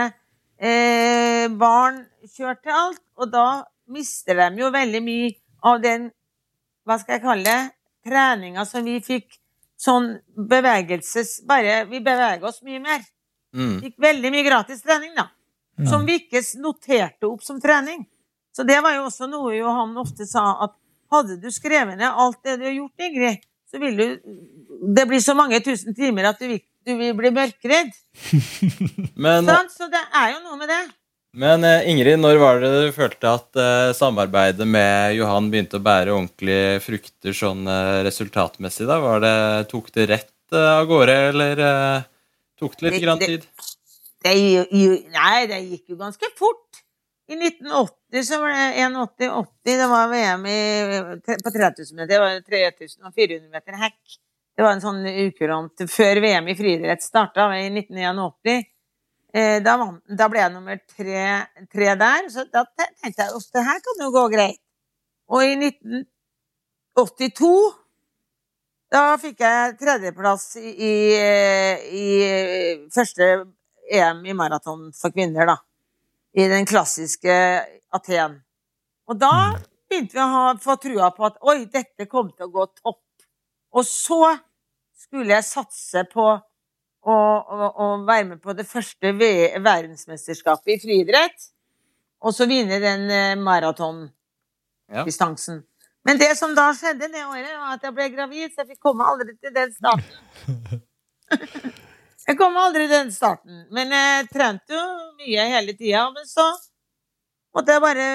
eh, barn kjørt til alt, og da mister de jo veldig mye av den, hva skal jeg kalle det, treninga som vi fikk, sånn bevegelses, bare vi beveger oss mye mer. Mm. Fikk veldig mye gratis trening da, som vi ikke noterte opp som trening. Så det var jo også noe Johan ofte sa, at hadde du skrevet ned alt det du har gjort, Ingrid, så vil du, det blir så mange tusen timer at du vil, du vil bli mørkredd. Men, Sånn, så det er jo noe med det. men eh, Ingrid, når var det du følte at eh, samarbeidet med Johan begynte å bære ordentlige frukter sånn eh, resultatmessig da? Var det, tok det rett eh, av gårde, eller eh, tok det litt Det- grann det- tid? Det, jo- nei, det gikk jo ganske fort. I nitten åtti så var det åtti åtti, det var V M i, på tre tusen meter, det var tre tusen fire hundre meter hekk. Det var en sånn ukurant før V M i friidrett starta i nitten åtti. Eh, da, var, da ble jeg nummer tre, tre der, så da tenkte jeg at det her kan jo gå greit. Og i nitten åttito da fikk jeg tredjeplass i, i, i første E M i maraton for kvinner, da. I den klassiske Aten. Og da begynte vi å ha, få trua på at oi, dette kom til å gå topp. Og så skulle jeg satse på å, å, å være med på det første ve- verdensmesterskapet i friidrett, og så vinne den eh, maratondistansen. Men det som da skjedde det året, var at jeg ble gravid, så jeg fikk komme aldri til den starten. Jeg kom aldri til den starten, men jeg trente jo mye hele tida, men så måtte jeg bare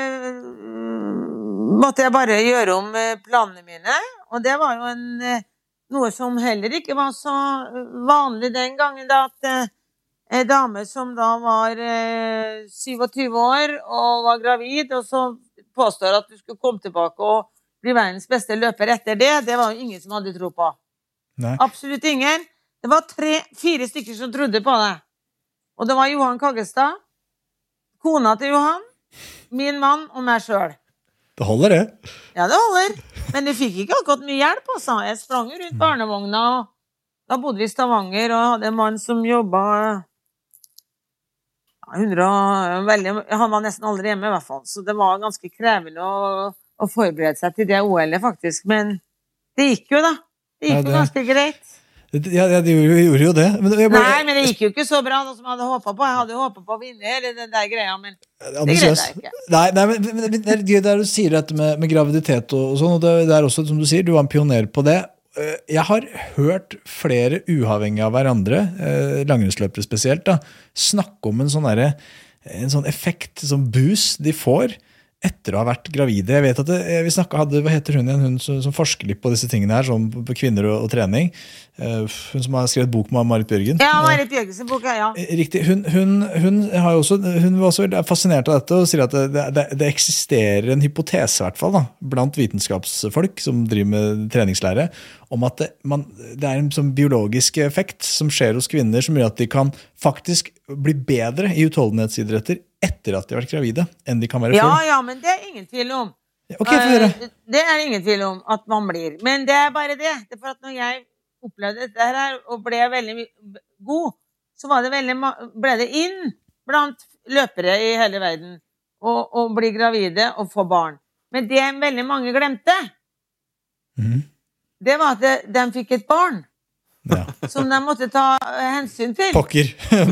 måtte jeg bare gjøre om eh, planene mine, og det var jo en, eh, noe som heller ikke var så vanlig den gangen, da, at eh, en dame som da var eh, syttisju år og var gravid, og så påstår at du skulle komme tilbake og bli verdens beste løper etter det, det var jo ingen som hadde tro på. Nei. Absolutt ingen. Det var tre, fire stykker som trodde på det. Og det var Johan Kaggestad, kona til Johan, min mann og meg selv. Det holder det. Ja, det holder. Men jeg fikk ikke akkurat mye hjelp, altså. Jeg sprang jo rundt barnevogna, og da bodde vi i Stavanger, og hadde en mann som jobbet hundre og veldig, han var nesten aldri hjemme i hvert fall, så det var ganske krevende å, å forberede seg til det O L-et faktisk, men det gikk jo da. Det Ja, gikk jo det- ganske greit. Ja, ja de gjorde, gjorde jo det. Men jeg bare, Nei, men det gikk jo ikke så bra da som jeg hadde håpet på. Jeg hadde jo håpet på å vinne hele den der greia, men det ambisiøs. greide jeg ikke. Nei, nei, men, men, men det er gøy der du sier dette med, med graviditet og, og sånn, og det, det er også, som du sier, du var en pioner på det. Eh, Jeg har hørt flere uavhengig av hverandre, eh, langrennsløpere spesielt, da, snakke om en sånn derre, en sånn effekt, sånn boost de får etter å ha vært gravide. Jeg vet at det, vi snakket, hadde, hva heter hun igjen, hun som, som forsker litt på disse tingene her, som på kvinner og, og trening. Uh, hun som har skrevet bok med Marit Bjørgen. Ja, Marit Bjørgens bok, ja. Uh, riktig. Hun, hun, hun, har jo også, hun var også fascinert av dette og sier at det, det, det eksisterer en hypotese i hvert fall da, blant vitenskapsfolk som driver med treningslære, om at det, man, det er en sånn biologisk effekt som skjer hos kvinner som gjør at de kan faktisk bli bedre i utholdenhetsidretter etter at de har vært gravide, enn de kan være ja, før. Ja, men det er ingen tvil om. Ok, for dere. Uh, det er ingen tvil om at man blir. Men det er bare det. Det er for at når jeg opplevde dette her og ble veldig god, så var det veldig, ble det inn blant løpere i hele verden å, å bli gravide og få barn. Men det veldig mange glemte, mm. det var at de, de fikk et barn. Ja. Som de måtte ta hensyn til. Pokker.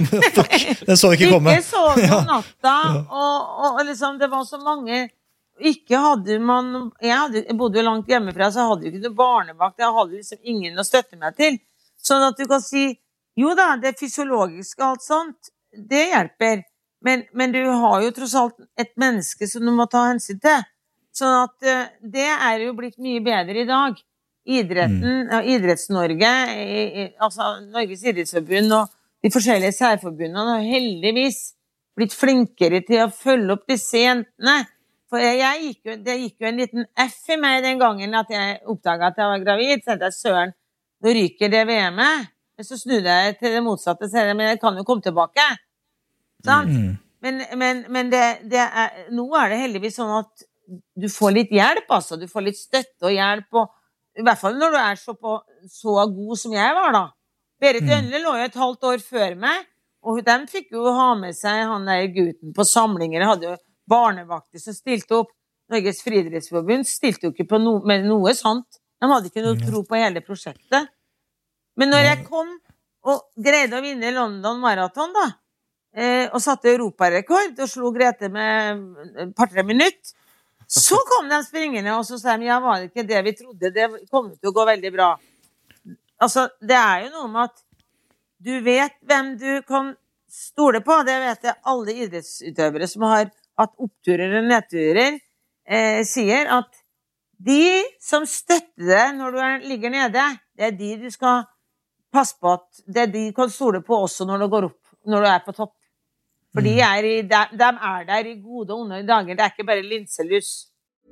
Den så ikke komme. Ikke sov om natta, og, og liksom, det var så mange, ikke hadde man, jeg, hadde, jeg bodde jo langt hjemmefra, så jeg hadde jo ikke noe barnevakt, jeg hadde liksom ingen å støtte meg til. Sånn at du kan si, jo da, det er fysiologisk og alt sånt, det hjelper, men, men du har jo tross alt et menneske som du må ta hensyn til. Sånn at det er jo blitt mye bedre i dag. Idretten, mm. Idretts-Norge, altså Norges idrettsforbund og de forskjellige særforbundene har heldigvis blitt flinkere til å følge opp disse jentene. For jeg, jeg gikk jo, det gikk jo en liten F i meg den gangen at jeg oppdaget at jeg var gravid. Så tenkte jeg, søren, nå ryker det V M-et. Men så snudde jeg til det motsatte, så jeg, men jeg kan jo komme tilbake. Sant? Mm. Men, men, men det, det er, nå er det heldigvis sånn at du får litt hjelp, altså. Du får litt støtte og hjelp og i hvert fall når du er så, på, så god som jeg var da. Berit Ønle lå jo et halvt år før meg, og de fikk jo ha med seg han der gutten på samlinger. De hadde jo barnevakter som stilte opp. Norges Friidrettsforbund stilte jo ikke på no, med noe sånt. De hadde ikke noe tro på hele prosjektet. Men når jeg kom og greide å vinne London Marathon da, eh, og satte europarekord og slo Grete med et par-tre minutter, så kom de springende, og så sa de, ja, var det ikke det vi trodde, det kom til å gå veldig bra. Altså, det er jo noe med at du vet hvem du kan stole på, det vet jeg alle idrettsutøvere som har hatt oppturer og nedturer, eh, sier at de som støtter deg når du er, ligger nede, det er de du skal passe på at det er de kan stole på også når du går opp, når du er på topp. For de er, i, de, de er der i gode og onde dager. Det er ikke bare linselus.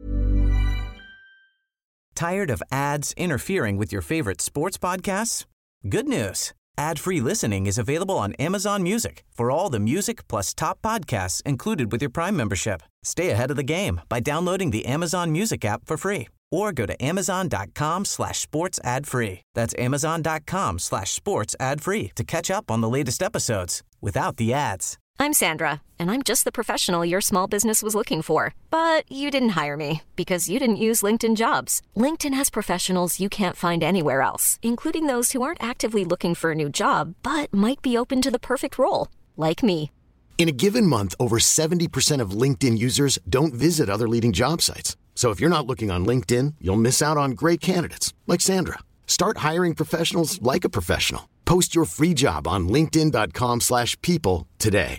Tired of ads interfering with your favorite sports podcasts? Good news. Ad-free listening is available on Amazon Music for all the music plus top podcasts included with your Prime membership. Stay ahead of the game by downloading the Amazon Music app for free or go to amazon.com slash sports ad free. That's amazon.com slash sports ad free to catch up on the latest episodes without the ads. I'm Sandra, and I'm just the professional your small business was looking for. But you didn't hire me because you didn't use LinkedIn Jobs. LinkedIn has professionals you can't find anywhere else, including those who aren't actively looking for a new job, but might be open to the perfect role, like me. In a given month, over seventy percent of LinkedIn users don't visit other leading job sites. So if you're not looking on LinkedIn, you'll miss out on great candidates, like Sandra. Start hiring professionals like a professional. Post your free job on linkedin.com slash people today.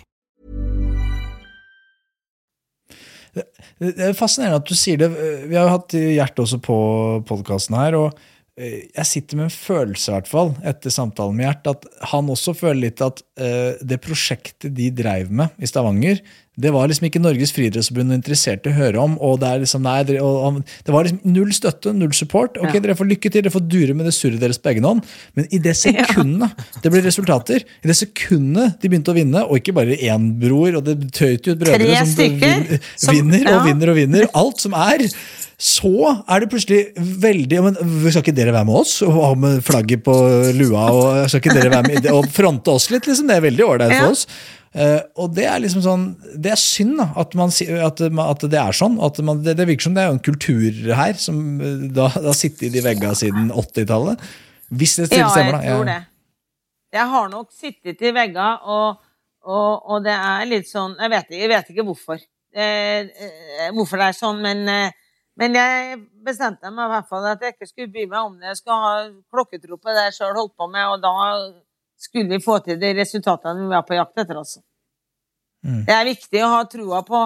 Det er fascinerende at du sier det. Vi har jo hatt Gjert også på podcasten her, og jeg sitter med en følelse i hvert fall etter samtalen med Gjert, at han også føler litt at det prosjektet de drev med i Stavanger, det var liksom ikke Norges Friidrettsforbund interessert i å høre om, og det, er liksom, nei, det, og, det var liksom null støtte, null support. Ok, ja. Dere får lykke til, dere får dure med det surret deres på egen hånd, men i det sekundet det ble resultater, i det sekundet de begynte å vinne, og ikke bare en bror, og det tøyte ut brødre Tre som stykker, som vinner som, ja. og vinner og vinner, alt som er, så er det plutselig veldig, men skal ikke dere være med oss, og ha med flagget på lua, og skal ikke dere være med, og fronte oss litt, liksom, det er veldig ordentlig for oss. Uh, og det er liksom sånn, det er synd da, at, man, at, at det er sånn, at man, det, det virker som det er jo en kultur her, som da har sittet i de veggene siden åttitallet. Hvis det ja, stemmer da. Jeg tror det. Jeg har nok sittet i veggene, og, og, og det er litt sånn, jeg vet, jeg vet ikke hvorfor, eh, hvorfor det er sånn, men, men jeg bestemte meg i hvert fall at jeg ikke skulle bry meg om det, jeg skulle ha klokketro på det jeg selv holdt på med, og da skulle vi få til de resultatene vi var på jakt etter, altså. Mm. Det er viktig å ha troa på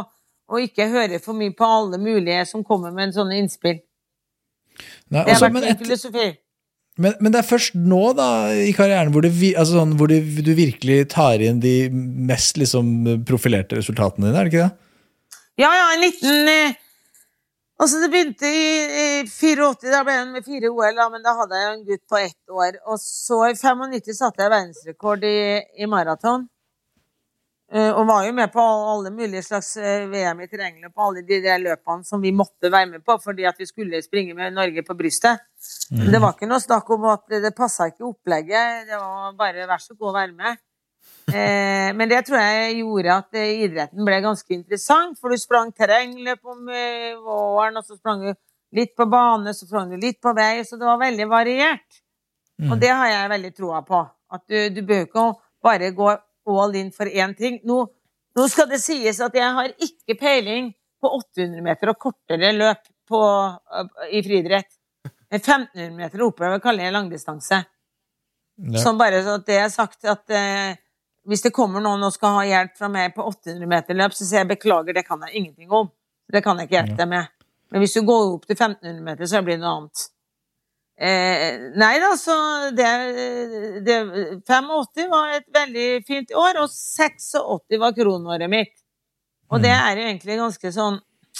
og ikke høre for mye på alle mulige som kommer med en sånn innspill. Nei, det har også, vært men, min et, filosofi. men, men det er først nå da, i karrieren, hvor, det, altså sånn, hvor det, du virkelig tar inn de mest liksom, profilerte resultatene dine, er det ikke det? Ja, ja, i nitten... Eh, altså, det begynte i, i åttiofire, da ble jeg med fire O L, da, men da hadde jeg en gutt på ett år. Og så i nittifem satte jeg verdensrekord i, i maraton. Uh, og var jo med på alle mulige slags uh, V M i terrengløp på alle de der løpene som vi måtte være med på, fordi at vi skulle springe med Norge på brystet. Mm. Det var ikke noe snakk om at det, det passet ikke opplegget, det var bare vær så god å være med. Uh, men det tror jeg gjorde at uh, idretten ble ganske interessant, for du sprang terrengløp om uh, våren, og så sprang du litt på bane, så sprang du litt på vei, så det var veldig variert. Mm. Og det har jeg veldig troa på, at du, du bør ikke bare gå all in for en ting. Nå, nå skal det sies at jeg har ikke peiling på åtte hundre meter og kortere løp på, uh, i friidrett. femten hundre meter oppover kaller jeg langdistanse. Ja. Som bare så at det er sagt at uh, hvis det kommer noen og skal ha hjelp fra meg på åtte hundre meter løp, så sier jeg beklager, det kan jeg ingenting om. Det kan jeg ikke hjelpe deg med. Men hvis du går opp til femten hundre meter, så blir det noe annet. Eh, nei da, så det, det åttifem var et veldig fint år, og åttiseks var kronåret mitt. Og det er jo egentlig ganske sånn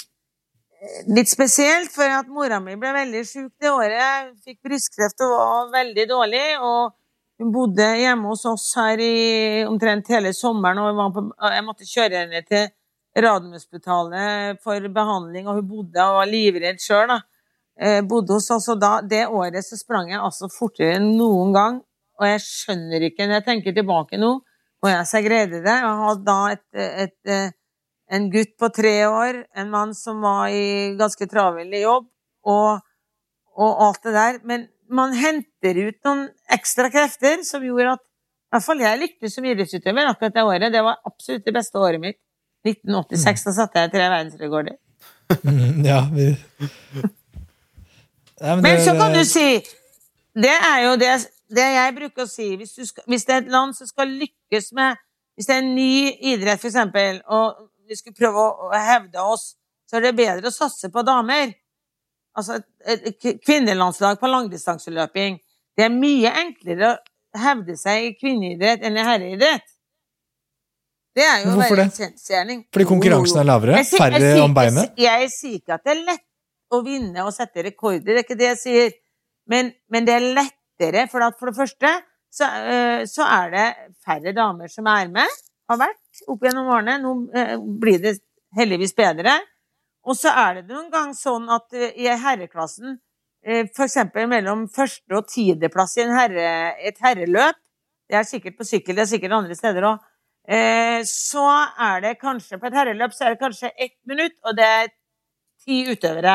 litt spesielt, for at mora mi ble veldig syk det året. Jeg fikk brystkreft og var veldig dårlig, og hun bodde hjemme hos oss her i omtrent hele sommeren, og jeg, var på, jeg måtte kjøre henne til Radiumhospitalet for behandling, og hun bodde og var livredd selv da. Eh, bodde hos oss, og da, det året så sprang jeg altså fortere enn noen gang, og jeg skjønner ikke når jeg tenker tilbake nå, og jeg så greide det. Jeg hadde da et, et, et, en gutt på tre år, en mann som var i ganske travel i jobb, og, og alt det der, men man henter ut noen ekstra krefter som gjorde at, i hvert fall jeg lyktes som idrettsutøver akkurat det året. Det var absolutt det beste året mitt. nitten åttiseks, da satte jeg tre verdensrekorder. Ja, vi... Ja, men, men det, så kan du si, det er jo det, det jeg bruker å si, hvis, du skal, hvis det er et land som skal lykkes med, hvis det er en ny idrett for eksempel, og vi skulle prøve å, å hevde oss, så er det bedre å satse på damer. Altså et, et kvinnelandslag på langdistanseløping. Det er mye enklere å hevde seg i kvinneidrett enn i herreidrett. Det er jo Hvorfor veldig det? kjensgjerning. Fordi konkurransen er lavere? Jeg, jeg, jeg, færre jeg, om beinet? Jeg, jeg sier ikke at det er lett å vinne og sette rekorder, det er ikke det jeg sier. Men, men det er lettere, for at for det første så, uh, så er det færre damer som er med, har vært opp gjennom årene. Nå uh, blir det heldigvis bedre. Og så er det noen gang sånn at uh, i herreklassen, uh, for eksempel mellom første og tiendeplass i en herre, et herreløp, det er sikkert på sykkel, det er sikkert andre steder også, uh, så er det kanskje, på et herreløp så er det kanskje ett minutt, og det er ti utøvere.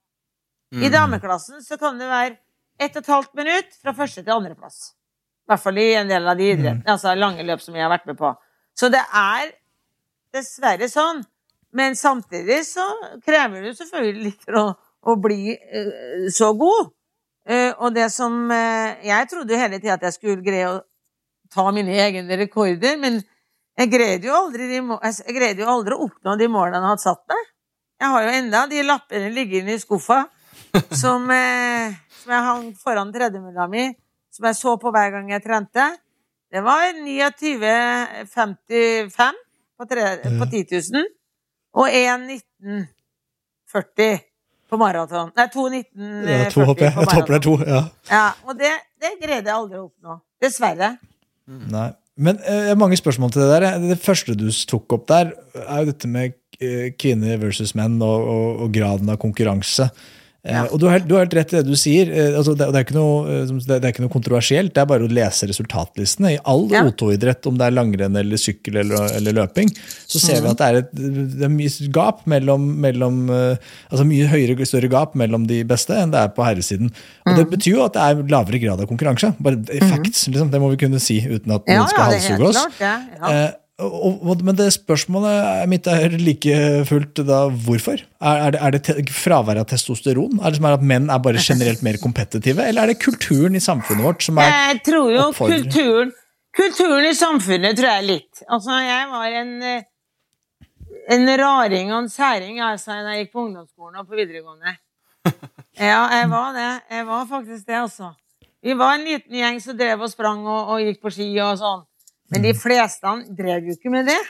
I dameklassen så kan det være ett og et halvt minutt fra første til andre plass. I hvert fall i en del av de idrettene, mm. altså lange løp som jeg har vært med på. Så det er dessverre sånn, men samtidig så krever det selvfølgelig litt for å, å bli uh, så god. Uh, og det som, uh, jeg trodde jo hele tiden at jeg skulle greie å ta mine egne rekorder, men jeg greide jo aldri, de må- jeg greide jo aldri å oppnå de målene jeg hadde satt meg. Jeg har jo enda de lappene liggende i skuffa, som, eh, som jeg hang foran tredemølla mi, som jeg så på hver gang jeg trente. Det var tjueni femtifem på, på ti tusen, og en nitten førti på maraton. Nei, to nitten førti ja, to håper jeg. på Jeg håper det er to, ja. Ja, og det, det greide jeg aldri å oppnå. Dessverre. Nei. Men eh, mange spørsmål til det der. Det første du tok opp der, er jo dette med eh, kvinner versus menn og, og, og graden av konkurranse. Ja. Og du har, du har helt rett i det du sier. Altså, det, det, er ikke noe, det er ikke noe kontroversielt, det er bare å lese resultatlistene. I all ja. O to-idrett, om det er langrenn eller sykkel eller, eller løping, så ser mm. vi at det er, et, det er mye gap mellom, mellom altså mye høyere, større gap mellom de beste enn det er på herresiden. Og mm. det betyr jo at det er lavere grad av konkurranse. Bare facts, mm. liksom, det må vi kunne si uten at noen ja, skal halshugge oss. Klart, ja. Ja. Eh, Og, og, men det spørsmålet mitt er like fullt da, hvorfor? Er, er det, er det te, fravær av testosteron? Er det som er at menn er bare generelt mer kompetitive? Eller er det kulturen i samfunnet vårt som er Jeg tror jo kulturen, kulturen i samfunnet tror jeg litt. Altså, jeg var en en raring og en særing, altså, da jeg gikk på ungdomsskolen og på videregående. Ja, jeg var det. Jeg var faktisk det også. Vi var en liten gjeng som drev og sprang og, og gikk på ski og sånn. Men de fleste drev jo ikke med det.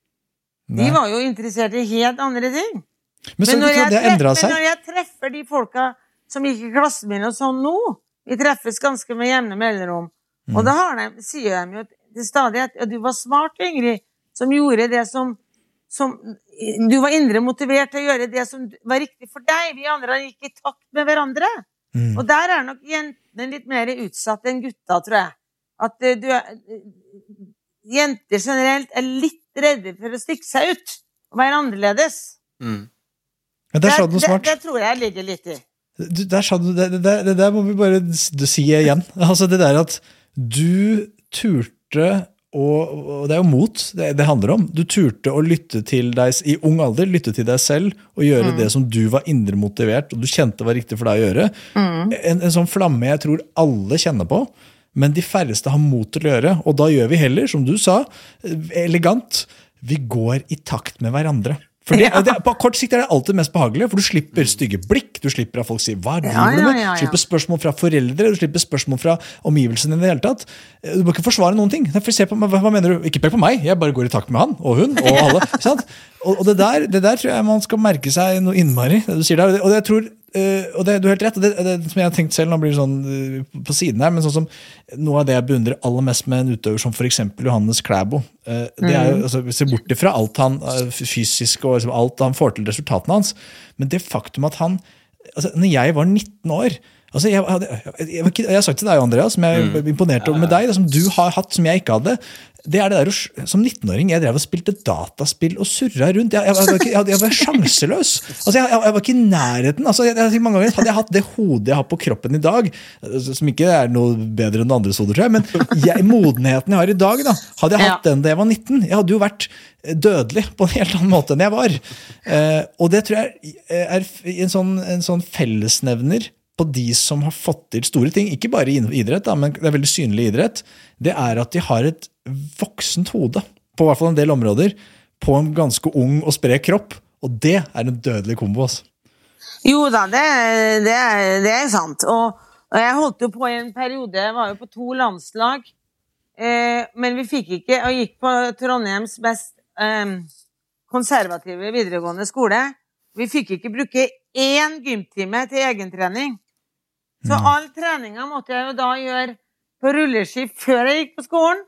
De Nei. var jo interessert i helt andre ting. Men så Men når, tror jeg jeg det endret treffer, seg. når jeg treffer de folka som gikk i klassen min og sånn nå, vi treffes ganske med jevne mellomrom, og da har de, sier de jo til stadig at du var smart, Ingrid, som gjorde det som, som du var indre motivert til å gjøre det som var riktig for deg. Vi andre gikk i takt med hverandre. Mm. Og der er nok jentene litt mer utsatt enn gutta, tror jeg. At uh, du er, uh, jenter generelt er litt redde for å stikke seg ut og være annerledes. Mm. Ja, der sa du noe det, smart. det, det tror jeg ligger litt i. Du, der sa du, det, det, det der må vi bare s- si igjen. Altså det der at du turte, og, og det er jo mot det, det handler om, du turte å lytte til deg, s- i ung alder, lytte til deg selv, og gjøre det som du var indre motivert, og du kjente var riktig for deg å gjøre. En, en sånn flamme jeg tror alle kjenner på, men de færreste har mot til å gjøre, og da gjør vi heller, som du sa, elegant, vi går i takt med hverandre. For det, det, på kort sikt er det alltid mest behagelig, for du slipper stygge blikk, du slipper at folk sier, hva driver Ja, du ja, med? ja, ja. Du slipper spørsmål fra foreldre, du slipper spørsmål fra omgivelsene i det hele tatt. Du må ikke forsvare noen ting. For se på, hva, hva mener du? Ikke pek på meg, jeg bare går i takt med han, og hun, og alle. Ikke sant? Og, og det, der, det der tror jeg man skal merke seg noe innmari, det du sier der. Og det, og det jeg tror, uh, og det, du har helt rett, og det, det som jeg har tenkt selv, nå blir det sånn uh, på siden her, men sånn som noe av det jeg beundrer aller mest med en utøver som for eksempel Johannes Klæbo, uh, det er jo, altså, se bort ifra alt han uh, fysisk og liksom, alt han får til resultatene hans, men det faktum at han, altså når jeg var nitten år, altså jeg, hadde, jeg, jeg, var ikke, jeg har sagt til deg, Andreas, som jeg er imponert over med deg, det som du har hatt, som jeg ikke hadde, det er det der, å- som nitten-åring, jeg drev og spilte dataspill og surret rundt, jeg, jeg, jeg, var, ikke, jeg, jeg var sjanseløs, altså jeg, jeg, jeg var ikke i nærheten, altså jeg, jeg, mange ganger hadde jeg hatt det hodet jeg har på kroppen i dag, som ikke er noe bedre enn andres hoder, tror jeg, men jeg, modenheten jeg har i dag, da, hadde jeg hatt Ja. den da jeg var nitten, jeg hadde jo vært dødelig på en helt annen måte enn jeg var, eh, og det tror jeg er en sånn, en sånn fellesnevner på de som har fått til store ting, ikke bare i idrett, da, men det er veldig synlig i idrett, det er at de har et voksent hode, på hvert fall en del områder, på en ganske ung og sprek kropp, og det er en dødelig kombo. Altså. Jo da, det, det, er- det er sant. Og, og jeg holdt jo på i en periode, jeg var jo på to landslag, eh, men vi fikk ikke, og gikk på Trondheims mest eh, konservative videregående skole. Vi fikk ikke bruke én gymtime til egentrening. Så all treninga måtte jeg jo da gjøre på rulleski før jeg gikk på skolen,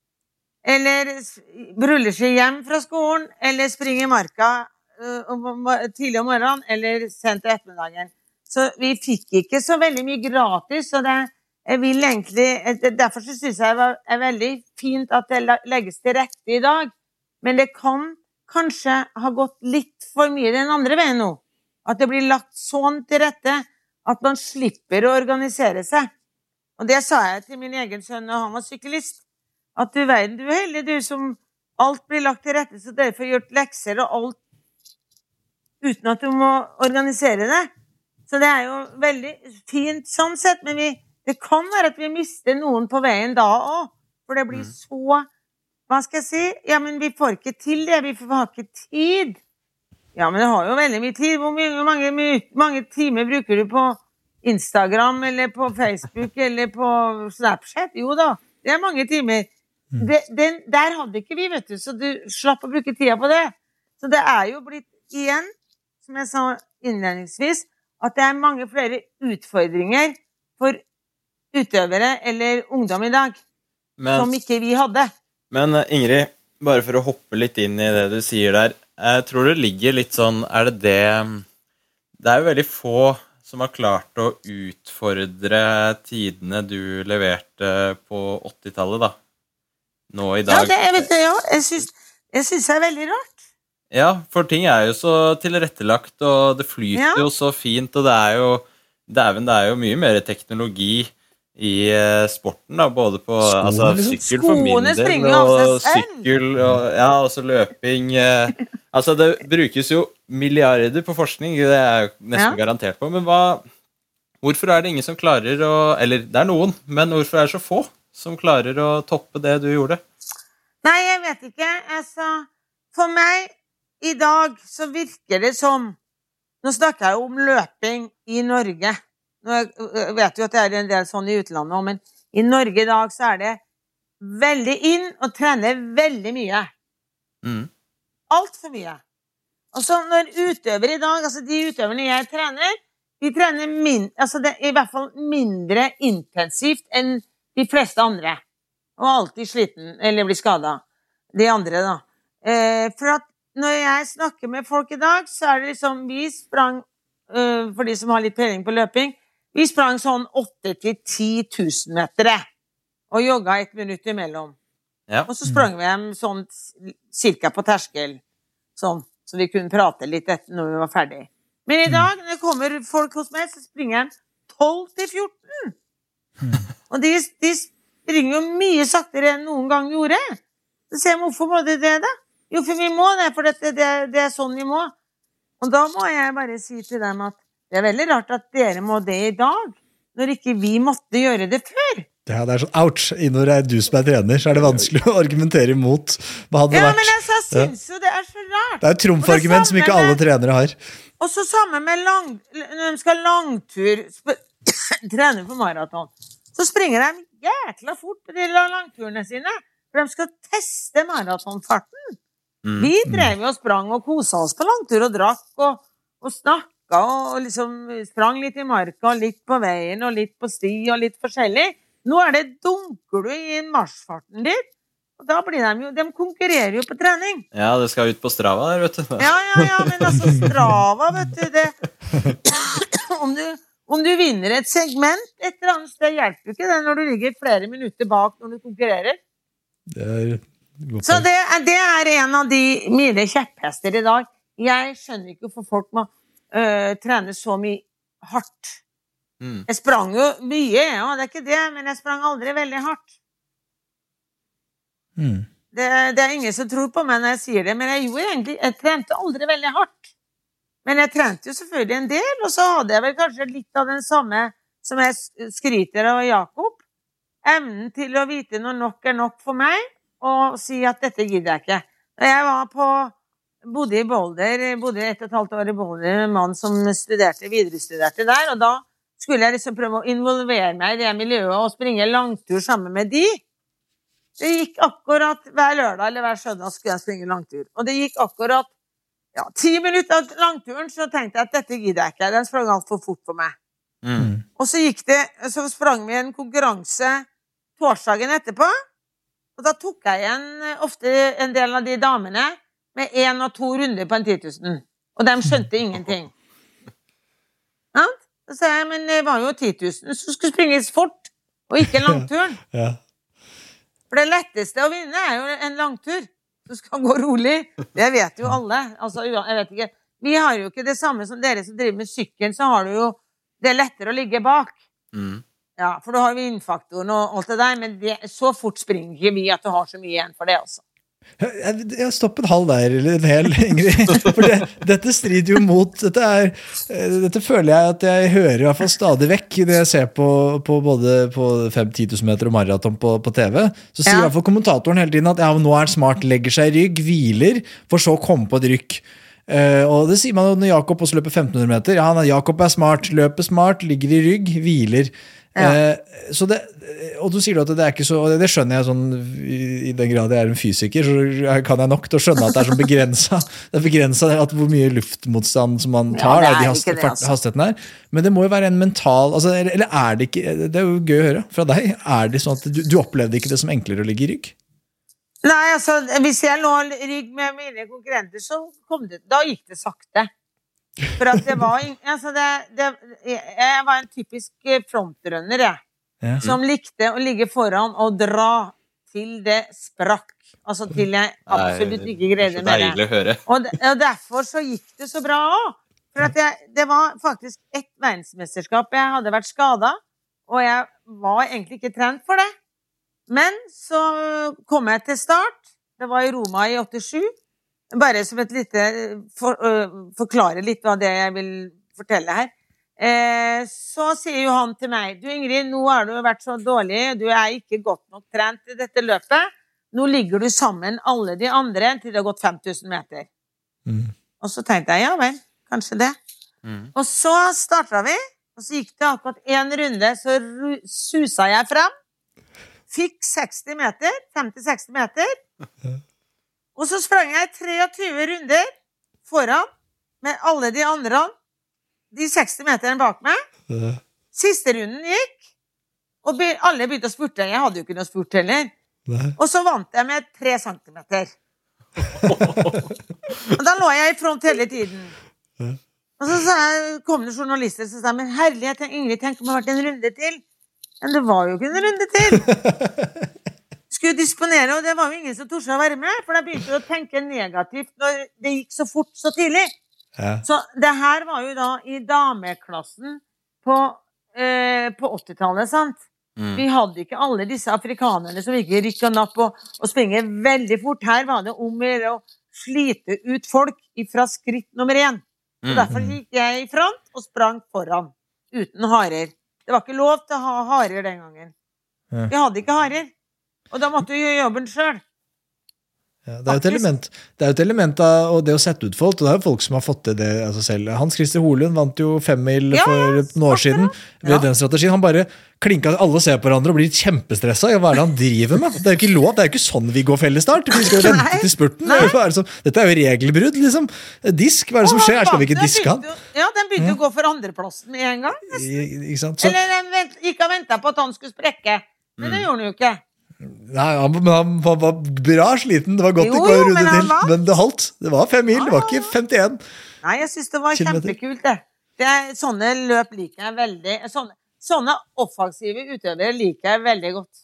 eller s- rulleski hjem fra skolen, eller springe i marka øh, om- om- tidlig om morgenen, eller sent i ettermiddagen. Så vi fikk ikke så veldig mye gratis, så det jeg vil egentlig, et- derfor så synes jeg det er veldig fint at det la- legges til rette i dag, men det kan kanskje ha gått litt for mye den andre veien nå. At det blir lagt sånn til rette at man slipper å organisere seg. Og det sa jeg til min egen sønn når han var syklist. At du verden, du er heldig, du som alt blir lagt til rette, så derfor gjort lekser og alt uten at du må organisere det. Så det er jo veldig fint sånn sett, men vi, det kan være at vi mister noen på veien da også, for det blir så, hva skal jeg si, ja, men vi får ikke til det, vi får ikke tid. Ja, men det har jo veldig mye tid. Hvor mye, mange, mye, mange timer bruker du på Instagram, eller på Facebook, eller på Snapchat? Jo da, det er mange timer. Det, den, der hadde ikke vi, vet du, så du slapp å bruke tida på det. Så det er jo blitt igjen, som jeg sa innledningsvis, at det er mange flere utfordringer for utøvere eller ungdom i dag, Men, som ikke vi hadde. men eh, Ingrid, bare for å hoppe litt inn i det du sier der, jeg tror det ligger litt sånn, er det det, det er jo veldig få som har klart å utfordre tidene du leverte på åttitallet da, nå i Ja, dag. det, jeg vet det, ja. Jeg synes, jeg synes det er veldig rart. Ja, for ting er jo så tilrettelagt, og det flyter Ja. jo så fint, og det er jo, dæven, det er jo mye mer teknologi i eh, sporten da, både på Skoene, altså, liksom. sykkel for min Skoene del, springer jo av og seg selv. sykkel, og ja, også løping. Eh, altså, det brukes jo milliarder på forskning, det er jeg nesten Ja. garantert på, men hva, hvorfor er det ingen som klarer å, eller det er noen, men hvorfor er det så få som klarer å toppe det du gjorde? Nei, jeg vet ikke. Altså, for meg, i dag så virker det som, nå snakker jeg jo om løping i Norge, nå jeg vet jo at det er en del sånn i utlandet, men i Norge i dag så er det veldig inn og trene veldig mye. Mm. Alt for mye. Og så når utøvere i dag, altså de utøverne jeg trener, de trener min, altså det er i hvert fall mindre intensivt enn de fleste andre. Og alltid sliten, eller blir skadet. De andre da. Eh, for at når jeg snakker med folk i dag, så er det liksom, vi sprang, uh, for de som har litt peiling på løping, vi sprang sånn åtte til ti tusen meter, og jogga et minutt imellom. Ja. Og så sprang vi hjem sånn cirka på terskel, sånn, så vi kunne prate litt etter når vi var ferdig. Men i dag, når det kommer folk hos meg, så springer jeg tolv til fjorten. Mm. Og de, de springer jo mye saktere enn noen gang gjorde. Så ser jeg, hvorfor må det det da? Jo, for vi må det, for det, det, det er sånn vi må. Og da må jeg bare si til dem at det er veldig rart at dere må det i dag, når ikke vi måtte gjøre det før. Ja, det er sånn, ouch, når det er du som er trener, så er det vanskelig å argumentere imot. Hva hadde det ja, vært? men jeg så synes jo det er så rart. Det er et trumfargument som ikke alle trenere har. Og så sammen med lang, når de skal langtur, trene for maraton, så springer de jækla fort på de langturene sine, for de skal teste maratonfarten. Mm. Vi drev jo og sprang og koset oss på langtur og drakk og, og snakket og liksom sprang litt i marka og litt på veien og litt på sti og litt forskjellig. Nå er det dunker du i marsjfarten ditt, og da blir de jo, de konkurrerer jo på trening. Ja, det skal ut på Strava der, vet du. Ja, ja, ja, men altså Strava, vet du, det, om du, om du vinner et segment et eller annet, det hjelper jo ikke det når du ligger flere minutter bak når du konkurrerer. Det er Så det er, det er en av de mine kjepphester i dag. Jeg skjønner ikke hvorfor folk må øh, trene så mye hardt. Mm. Jeg sprang jo mye, ja, det er ikke det, men jeg sprang aldri veldig hardt. Mm. Det, det er ingen som tror på meg når jeg sier det, men jeg gjorde egentlig, jeg trente aldri veldig hardt. Men jeg trente jo selvfølgelig en del, og så hadde jeg vel kanskje litt av den samme som jeg skryter av Jakob. Evnen til å vite når nok er nok for meg, og si at dette gidder jeg ikke. Da jeg var på, bodde i Boulder, bodde et og et halvt år i Boulder, en mann som studerte, viderestuderte der, og da skulle jeg liksom prøve å involvere meg i det miljøet og springe langtur sammen med de. Det gikk akkurat hver lørdag eller hver søndag skulle jeg springe langtur. Og det gikk akkurat ja, ti minutter av langturen, så tenkte jeg at dette gidder jeg ikke. Den sprang alt for fort for meg. Mm. Og så gikk det, så sprang vi en konkurranse torsdagen etterpå, og da tok jeg igjen ofte en del av de damene med en og to runder på en ti tusen. Og de skjønte ingenting. Ja? Så sa jeg, men det var jo ti tusen som skulle springes fort, og ikke langturen. Ja. For det letteste å vinne er jo en langtur. Du skal gå rolig. Det vet jo alle. Altså, jeg vet ikke. Vi har jo ikke det samme som dere som driver med sykkel, så har du jo det lettere å ligge bak. Mm. Ja, for du har jo innfaktoren og alt det der, men det, så fort springer ikke vi at du har så mye igjen for det også. Jeg, jeg stopper en halv der, eller en hel, Ingrid. For det, dette strider jo mot dette, er, dette føler jeg at jeg hører i hvert fall stadig vekk når jeg ser på, på både på fem til ti tusen meter og maraton på, på T V. Så sier ja. I hvert fall kommentatoren hele tiden at ja, nå er han smart, legger seg i rygg, hviler, for så å komme på et rykk. Uh, og det sier man jo når Jakob også løper femten hundre meter. Ja, Jakob er smart, løper smart, ligger i rygg, hviler. Ja. Uh, så det, og du sier at det er ikke så, det skjønner jeg sånn i, i den grad jeg er en fysiker, så kan jeg nok til å skjønne at det er sånn begrenset, det er begrenset at hvor mye luftmotstand som man tar, ja, det er de hast, det, altså. Hastigheten her, men det må jo være en mental, altså, eller er det ikke, det er jo gøy å høre fra deg, er det sånn at du, du opplevde ikke det som enklere å ligge i rygg? Nei, altså, hvis jeg lå rygg med mine konkurrenter, så kom det, da gikk det sakte. For at det var, altså det, det, jeg var en typisk frontrunner, jeg. Ja. Som likte å ligge foran og dra til det sprakk. Altså til jeg absolutt ikke greide mer. Det er så deilig å høre. Og, og derfor så gikk det så bra også. For at jeg, det var faktisk et verdensmesterskap jeg hadde vært skadet, og jeg var egentlig ikke trent for det. Men så kom jeg til start. Det var i Roma i åttisju. Bare som et lite, for, uh, forklare litt hva det jeg vil fortelle her. Eh, så sier jo han til meg, du Ingrid, nå har du vært så dårlig, du er ikke godt nok trent i dette løpet, nå ligger du sammen alle de andre til det har gått fem tusen meter. Mm. Og så tenkte jeg, ja vel, kanskje det. Mm. Og så startet vi, og så gikk det akkurat en runde, så ru- susa jeg frem, fikk seksti meter, femti seksti meter, og så sprang jeg treogtyve runder foran, med alle de andre, de seksti meterne bak meg. Ja. Siste runden gikk, og be- alle begynte å spurte. Jeg hadde jo ikke noe spurt heller. Nei. Og så vant jeg med tre centimeter. Og da lå jeg i front hele tiden. Ja. Og så sa jeg, kom det journalister som sa, men herlig, jeg tenk, Ingrid, tenk om det har vært en runde til. Men det var jo ikke en runde til. Skulle disponere, og det var jo ingen som torde å være med, for da begynte jeg å tenke negativt når det gikk så fort, så tidlig. Ja. Så det her var jo da i dameklassen på, eh, på åttitallet, sant? Mm. Vi hadde ikke alle disse afrikanerne som ikke rykk og napp og, og springer veldig fort. Her var det om å gjøre å slite ut folk fra skritt nummer én. Så Mm. derfor gikk jeg i front og sprang foran, uten harer. Det var ikke lov til å ha harer den gangen. Ja. Vi hadde ikke harer. Og da måtte vi gjøre jobben selv. Ja, det er jo et Faktisk. element, det er jo et element av og det å sette ut folk, og det er jo folk som har fått til det altså selv. Hans Christer Holund vant jo femmil Ja, for noen år siden ved Ja. den strategien. Han bare klinket, alle ser på hverandre og blir kjempestressa. Ja, hva er det han driver med? Det er jo ikke lov, det er jo ikke sånn vi går fellesstart. Vi skal jo vente Nei. til spurten. Nei. Hva er det som, dette er jo regelbrudd, liksom. Disk, hva er det som Og skjer? han Skal vi ikke vant, diske han? begynte jo- Ja, den begynte å gå for andreplassen med en gang. I- Ikke sant? Så, Eller den vent, gikk og ventet på at han skulle sprekke. Men det gjorde han jo ikke. nei, han, men han, han var bra sliten, det var godt Jo, ikke å jo, runde men han til, vant. men det holdt. Det var fem mil, det var ikke femtien. Nei, jeg synes det var Kilometer. kjempekult det. det er, sånne løp liker jeg veldig. Sånne, sånne offensive utøvere liker jeg veldig godt.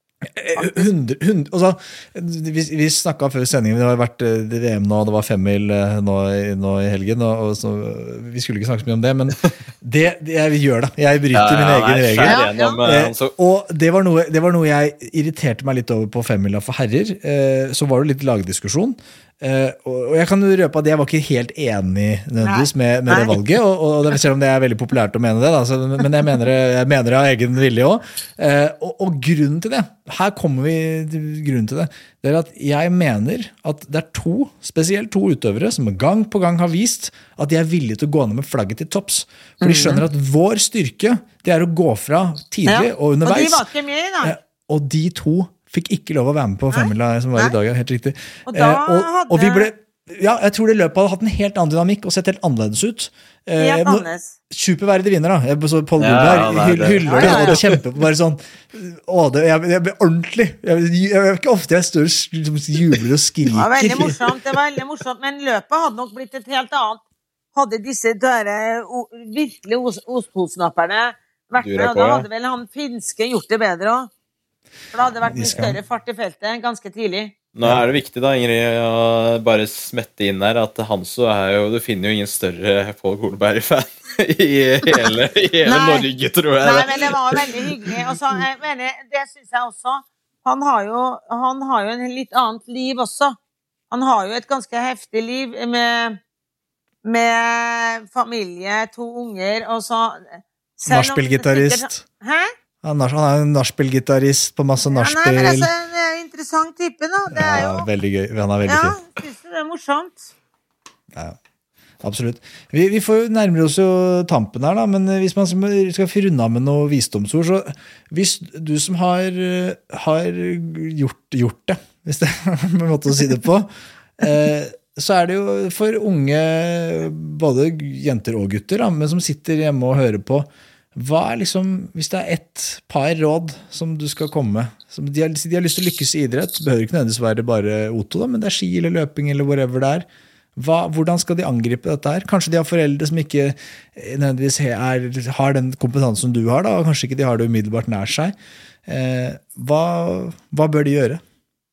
hundre, hundre, altså, vi, vi snakket før sendingen, det har vært eh, V M nå, det var femmil eh, nå, i- nå i helgen, og, og så, vi skulle ikke snakke så mye om det, men det, det jeg gjør da, jeg bryter mine egne nei, regler. skjær gjennom, eh, Eh, han så- og det var, noe, det var noe jeg irriterte meg litt over på femmila for herrer, eh, så var det litt lagdiskusjon, eh, og, og jeg kan jo røpe at jeg var ikke helt enig nødvendigvis med, med det Nei. valget, og, og det, selv om det er veldig populært å mene det, da, så, men jeg mener, det- jeg mener det av egen vilje også, eh, og, og grunnen til det, her kommer vi til grunnen til det, det er at jeg mener at det er to, spesielt to utøvere som gang på gang har vist at de er villige til å gå ned med flagget til topps. For de skjønner at vår styrke, det er å gå fra tidlig Ja. og Og de underveis. var ikke med i dag. Eh, Og de to fikk ikke lov å være med på femmila som var i Nei. dag, ja, helt riktig. Og da Eh, og, hadde- og vi ble, ja, jeg tror det løpet hadde hatt en helt annen dynamikk og sett helt annerledes ut. Eh, Helt nå- annerledes. Superverdig vinner da. Jeg så Paul Ja, Goldberg ja, det er hyll, det. hyller Ja, det, ja, ja. og det kjemper på bare sånn, å, det, jeg, jeg ble ordentlig. Jeg, jeg, jeg, ikke ofte jeg står og s- liksom jubler og Det var veldig skriker. morsomt, det var veldig morsomt, men løpet hadde nok blitt et helt annet. Hadde disse døre, o, virkelig os, ostholsnapperne vært Dura med, på, og da ja. hadde vel han finske gjort det bedre også. For det hadde vært De mye skal- større fart i feltet ganske tidlig. Nå er det viktig da, Ingrid, å bare smette inn der at Hanso er jo, du finner jo ingen større Paul Goldberg-fan i hele, i hele Nei. Norge, tror jeg. Nei, men det var veldig hyggelig. Og så, jeg mener, det synes jeg også. Han har jo, han har jo en litt annet liv også. Han har jo et ganske heftig liv med, med familie, to unger, og så... selv om- Nachspiel-gitarrist. Hæ? Han er, han er en nachspiel-gitarist på masse Ja, nei, nachspiel. men altså, en eh, interessant type, da. Det er Ja, jo... veldig gøy. Han er veldig Ja, fin. synes du det er morsomt? Ja, absolutt. Vi, vi får jo nærmere oss jo tampen her, da, men hvis man skal runde av med noe visdomsord, så hvis du som har, eh, har gjort, gjort det, hvis det er en måte å si det på, eh, så er det jo for unge, både jenter og gutter, da, men som sitter hjemme og hører på, hva er liksom, hvis det er ett par råd som du skal komme med, som de har, de har lyst til å lykkes i idrett, behøver ikke nødvendigvis være bare Otto, da, men det er ski eller løping eller whatever det er. Hva, hvordan skal de angripe dette her? Kanskje de har foreldre som ikke nødvendigvis er, har den kompetansen du har, da, og kanskje ikke de har det umiddelbart nær seg. Eh, hva, hva bør de gjøre?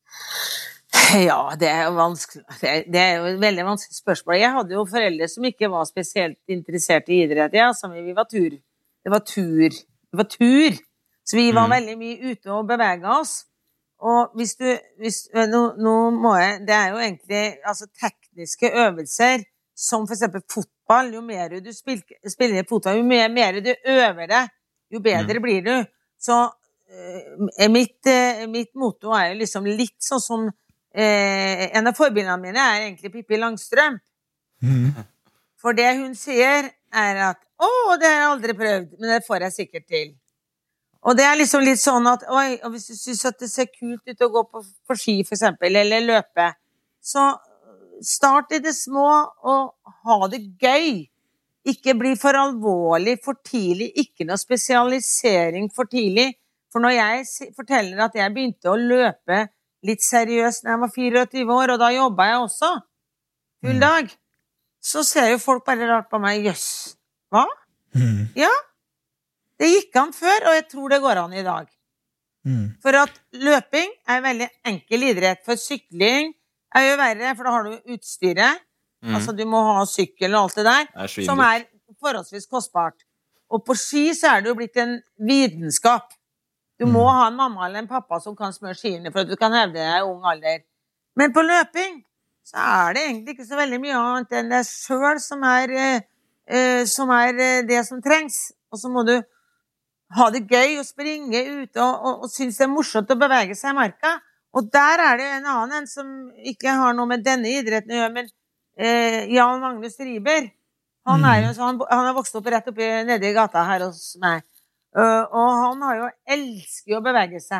Ja, det er jo vanskelig. Det er, det er jo et veldig vanskelig spørsmål. Jeg hadde jo foreldre som ikke var spesielt interessert i idrett. Ja, som vi var tur. Det var tur. Det var tur. Så vi var Mm. veldig mye ute og beveget oss. Og hvis du, hvis, nå, nå må jeg, det er jo egentlig, altså tekniske øvelser, som for eksempel fotball, jo mer du spil, spiller fotball, jo mer, mer du øver det, jo bedre blir du. Så eh, mitt, eh, mitt motto er jo liksom litt sånn som, eh, en av forbildene mine er egentlig Pippi Langstrømp. Mm. For det hun sier er at, å, det har jeg aldri prøvd, men det får jeg sikkert til. Og det er liksom litt sånn at, oi, og hvis du synes at det ser kult ut å gå på, på ski for eksempel, eller løpe, så start i det små og ha det gøy. Ikke bli for alvorlig for tidlig, ikke noe spesialisering for tidlig. For når jeg forteller at jeg begynte å løpe litt seriøst når jeg var fireogtyve år, og da jobbet jeg også, full dag, så ser jo folk bare rart på meg, jøss, hva? Mm. Ja, det gikk an før, og jeg tror det går an i dag. Mm. For at løping er veldig enkel idrett, for sykling er jo verre, for da har du utstyret, mm. altså du må ha sykkel og alt det der, er som er forholdsvis kostbart. Og på ski så er det jo blitt en vitenskap. Du må ha en mamma eller en pappa som kan smøre skiene for at du kan hevde deg i ung alder. Men på løping så er det egentlig ikke så veldig mye annet enn det selv som er, eh, som er det som trengs. Og så må du ha det gøy og springe ut og, og, og synes det er morsomt å bevege seg i marka. Og der er det en annen en som ikke har noe med denne idretten å gjøre, men eh, Jan Magnus Riber. Han, er jo, han, han har vokst opp rett oppi nede i gata her hos meg. Uh, og han har jo elsket å bevege seg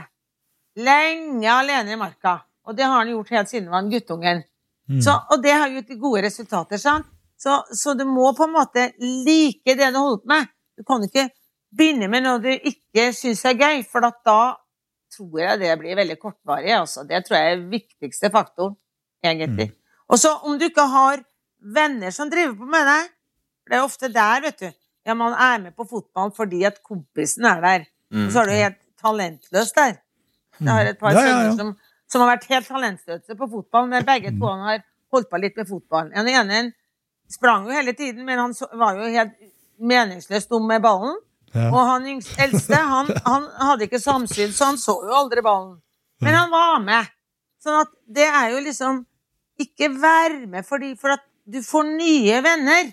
lenge alene i marka, og det har han gjort helt siden han var en guttungen. Mm. Så, og det har gjort gode resultater, sant? Så, så du må på en måte like det du holder på med. Du kan ikke begynne med noe du ikke synes er gøy, for da tror jeg det blir veldig kortvarig. Altså. Det tror jeg er viktigste faktoren, egentlig. Mm. Og så om du ikke har venner som driver på med deg, det er ofte der, vet du. Ja, man er med på fotball fordi at kompisen er der. Mm. Og så er du helt talentløs der. Jeg har et par ja, ja, ja. sønner som, som har vært helt talentløse på fotball, men begge to han har holdt på litt med fotball. Den ene sprang jo hele tiden, men han så, var jo helt meningsløst dum med ballen. Ja. Og han yngste, eldste, han, han hadde ikke samsyn, så han så jo aldri ballen. Men han var med. Sånn at det er jo liksom ikke være med fordi, for at du får nye venner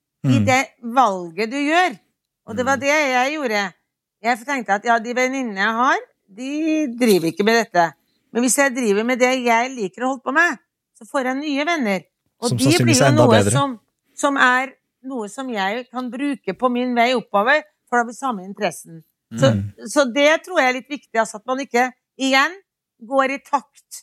i det valget du gjør. Og det var det jeg gjorde. Jeg tenkte at ja, de venninnene jeg har, de driver ikke med dette. Men hvis jeg driver med det jeg liker å holde på med, så får jeg nye venner. Og som de blir jo noe bedre. som, som er noe som jeg kan bruke på min vei oppover, for da blir samme interessen. Mm. Så, så det tror jeg er litt viktig, altså, at man ikke igjen går i takt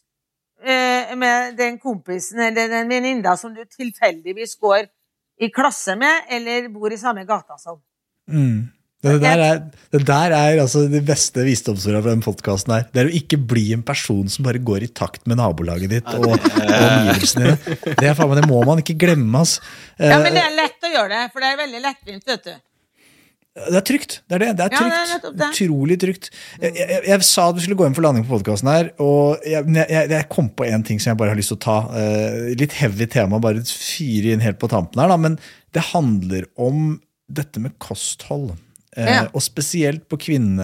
uh, med den kompisen eller den venninna som du tilfeldigvis går i klasse med, eller bor i samme gata som. Mm. Det, der er, det der er altså det beste visdomsordet fra den podcasten her. Det er å ikke bli en person som bare går i takt med nabolaget ditt og, og omgivelsene dine. Det, er, det må man ikke glemme, altså. Ja, men det er lett å gjøre det, for det er veldig lettvint, vet du. Det er trygt, det er det. Det er trygt. Ja, det er det. Utrolig trygt. Jeg, jeg, jeg sa at vi skulle gå inn for landing på podcasten her, og jeg, jeg, jeg kom på en ting som jeg bare har lyst til å ta. Uh, litt heavy tema, bare fyre inn helt på tampen her, da, men det handler om dette med kosthold. Uh, ja. Og spesielt på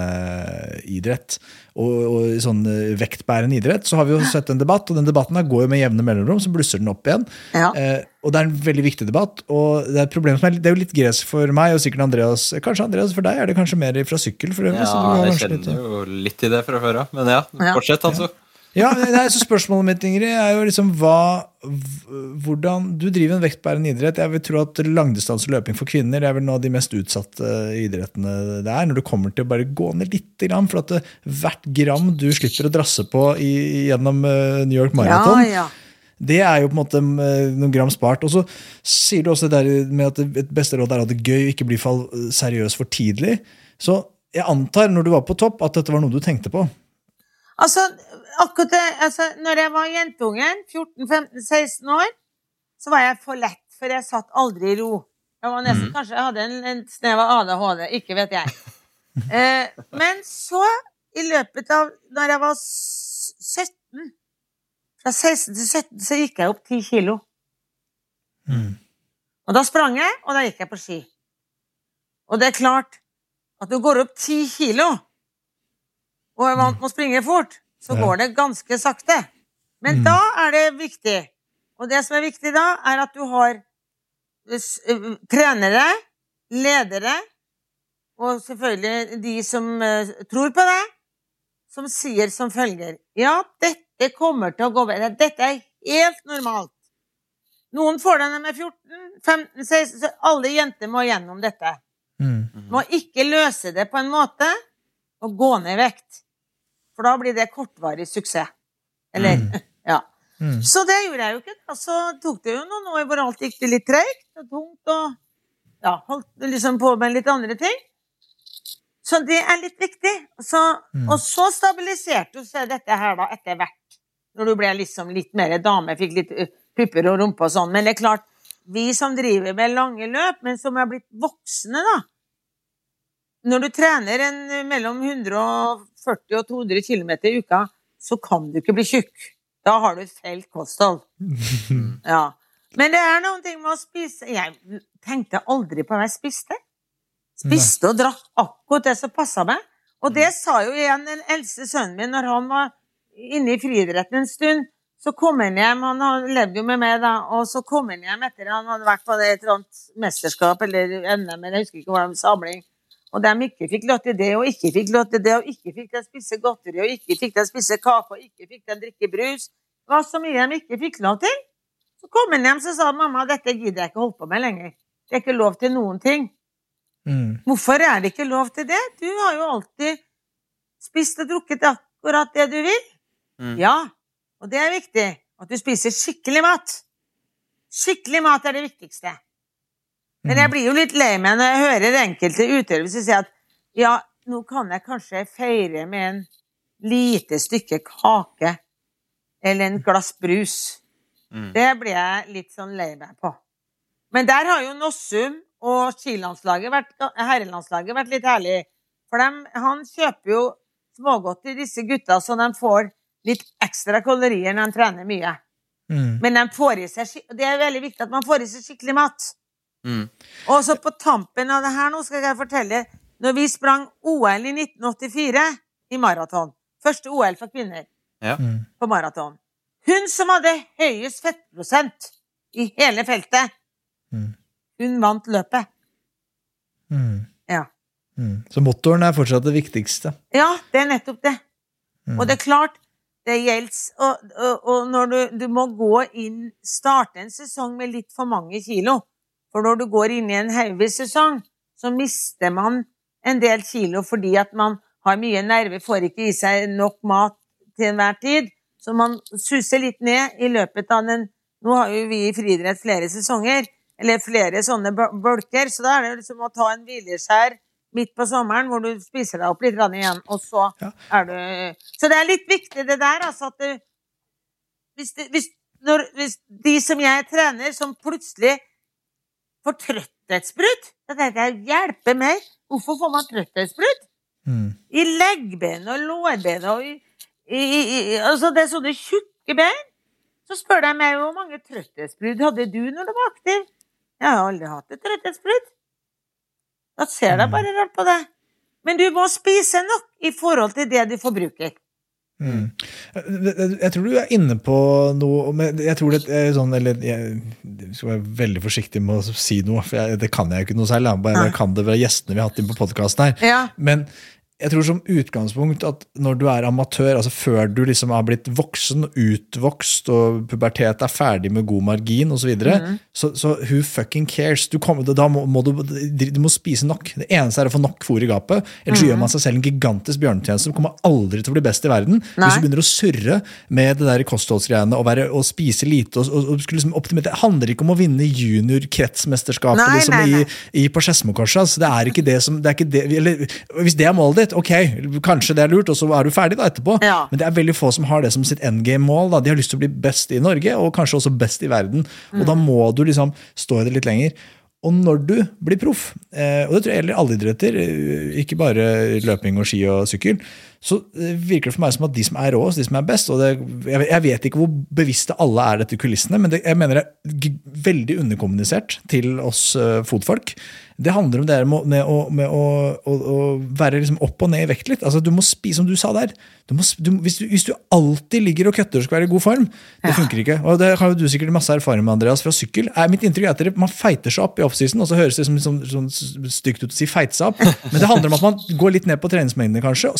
kvinneidrett og, og sånn vektbærende idrett, så har vi jo sett en debatt, og den debatten her går jo med jevne mellomrom, så blusser den opp igjen. Ja. Uh, og det er en veldig viktig debatt, og det er et problem som er, det er jo litt gresk for meg, og sikkert Andreas, kanskje Andreas, for deg er det kanskje mer fra sykkel? For øvrig, ja, jeg kjenner litt, jo litt i det fra før, men ja, fortsett altså. Ja. Ja, det er så spørsmålet mitt, Ingrid, er jo liksom hva, hvordan, du driver en vektbærende idrett. Jeg vil tro at langdistanseløping for kvinner er vel noe av de mest utsatte idrettene det er, når du kommer til å bare gå ned litt grann, for at det, hvert gram du slipper å drasse på i, gjennom New York Marathon, ja, ja. Det er jo på en måte noen gram spart. Og så sier du også det der med at et beste råd er at det er gøy, ikke bli for seriøs for tidlig. Så jeg antar, når du var på topp, at dette var noe du tenkte på. Altså, akkurat det, altså, når jeg var jentungen, fjorten, femten, seksten år, så var jeg for lett, for jeg satt aldri i ro. Jeg var nesten, mm. kanskje jeg hadde en, en snev av A D H D, ikke vet jeg. eh, men så, i løpet av, når jeg var sytten, fra seksten til sytten, så gikk jeg opp ti kilo. Mm. Og da sprang jeg, og da gikk jeg på ski. Og det er klart, at du går opp ti kilo, og er vant med å springe fort, så går det ganske sakte. Men mm. da er det viktig. Og det som er viktig da, er at du har uh, trenere, ledere, og selvfølgelig de som uh, tror på deg, som sier som følger, ja, dette kommer til å gå bedre. Dette er helt normalt. Noen får det når de er fjorten, femten, seksten, så alle jenter må gjennom dette. Mm. Må ikke løse det på en måte og gå ned i vekt. For da blir det kortvarig suksess. Eller, Mm. ja. Mm. Så det gjorde jeg jo ikke. Da. Så tok det jo noen år hvor alt gikk det litt tregt og tungt, og ja, holdt liksom på med litt andre ting. Så det er litt viktig. Så, Mm. Og så stabiliserte du seg dette her da etter hvert. Når du ble liksom litt mer dame, fikk litt uh, pupper og rumpe og sånn. Men det er klart, vi som driver med lange løp, men som er blitt voksne da, når du trener en, mellom hundre og førti og to hundre kilometer i uka, så kan du ikke bli tjukk. Da har du et feilt kosthold. Ja. Men det er noen ting med å spise. Jeg tenkte aldri på hva jeg spiste. Spiste og drakk akkurat det som passet meg. Og det sa jo igjen den eldste sønnen min når han var inne i friidretten en stund. Så kom han hjem, han levde jo med meg da, og så kom han hjem etter han hadde vært på et eller annet mesterskap eller N M, men jeg husker ikke hva det var, samling. Og de ikke fikk lov til det, og ikke fikk lov til det, og ikke fikk de spise godteri, og ikke fikk de spise kake, og ikke fikk de drikke brus. Det var så mye de ikke fikk lov til. Så kom han hjem, så sa mamma, dette gidder jeg ikke holde på med lenger. Det er ikke lov til noen ting. Mm. Hvorfor er det ikke lov til det? Du har jo alltid spist og drukket akkurat det du vil. Mm. Ja, og det er viktig, at du spiser skikkelig mat. Skikkelig mat er det viktigste. Men jeg blir jo litt lei meg når jeg hører enkelte utøvere som sier at ja, nå kan jeg kanskje feire med en lite stykke kake eller en glass brus. Mm. Det blir jeg litt sånn lei meg på. Men der har jo Nossum og skilandslaget vært, herrelandslaget vært litt herlig. For dem, han kjøper jo smågodt til disse gutta, så de får litt ekstra kalorier når de trener mye. Mm. Men de får i seg, det er veldig viktig at man får i seg skikkelig mat. Mm. Og så på tampen av det her nå skal jeg fortelle, når vi sprang O L i nitten åttifire i maraton, første O L for kvinner Ja. Mm. på maraton, hun som hadde høyest fettprosent i hele feltet, Mm. hun vant løpet. Mm. Ja. Mm. Så motoren er fortsatt det viktigste. Ja, det er nettopp det. Mm. Og det er klart, det gjelder, og, og, og når du, du må gå inn, starte en sesong med litt for mange kilo, for når du går inn i en heavy sesong, så mister man en del kilo fordi at man har mye nerver, får ikke i seg nok mat til enhver tid, så man suser litt ned i løpet av den, nå har jo vi i friidrett flere sesonger, eller flere sånne bølker, så da er det liksom å ta en hvileskjær midt på sommeren, hvor du spiser deg opp litt igjen, og så Ja. er du... Så det er litt viktig det der, altså, at du... Hvis, det, hvis, når, hvis de som jeg trener, som plutselig får trøtthetsbrudd, så tenker jeg, hjelpe meg, hvorfor får man trøtthetsbrudd? Mm. I leggben og lårben, og i, i, i, i, altså det er sånne tjukke ben, så spør de meg, hvor mange trøtthetsbrudd hadde du når du var aktiv? Jeg har aldri hatt et trøtthetsbrudd. Da ser jeg bare rart på det. Men du må spise nok i forhold til det du forbruker. Mm. Jeg, jeg tror du er inne på noe, men jeg tror det er sånn, eller jeg skal være veldig forsiktig med å si noe, for jeg, det kan jeg ikke noe særlig, bare jeg kan det ved gjestene vi har hatt inn på podcasten her. Ja. Men jeg tror som utgangspunkt at når du er amatør, altså før du liksom har blitt voksen, utvokst, og pubertet er ferdig med god margin og så videre, Mm. så, så who fucking cares? Du, kommer, da må, må du, du må spise nok. Det eneste er å få nok fôr i gapet, ellers Mm. gjør man seg selv en gigantisk bjørnetjeneste, som kommer aldri til å bli best i verden. Nei. Hvis du begynner å surre med det der kostholdsgreiene, og, være, og spise lite, og, og, og skulle liksom optimere, det handler ikke om å vinne junior-kretsmesterskapet Nei, liksom, nei, nei. I, i på Skedsmokorset, altså. Det er ikke det som, det er ikke det, eller, hvis det er målet ditt, ok, kanskje det er lurt, og så er du ferdig da etterpå. Ja. Men det er veldig få som har det som sitt endgame-mål. Da. De har lyst til å bli best i Norge, og kanskje også best i verden. Og da må du liksom stå i det litt lenger. Og når du blir proff, eh, og det tror jeg gjelder alle idretter, eh, ikke bare løping og ski og sykkel, så eh, virker det for meg som at de som er råest, de som er best, og det, jeg, jeg vet ikke hvor bevisste alle er dette kulissene, men det, jeg mener det er g- veldig underkommunisert til oss eh, fotfolk. Det handler om det med, med, å, med å, å, å være liksom opp og ned i vekt litt. Altså, du må spise, som du sa der. Du må, du, hvis, du, hvis du alltid ligger og køtter og skal være i god form, det funker ikke. Og det har jo du sikkert masse erfaring med, Andreas, fra sykkel. Er mitt inntrykk er at dere, man feiter seg opp i off-season, og så høres det som, som, sånn stygt ut å si feite seg opp. Men det handler om at man går litt ned på treningsmengdene kanskje, og samtidig som du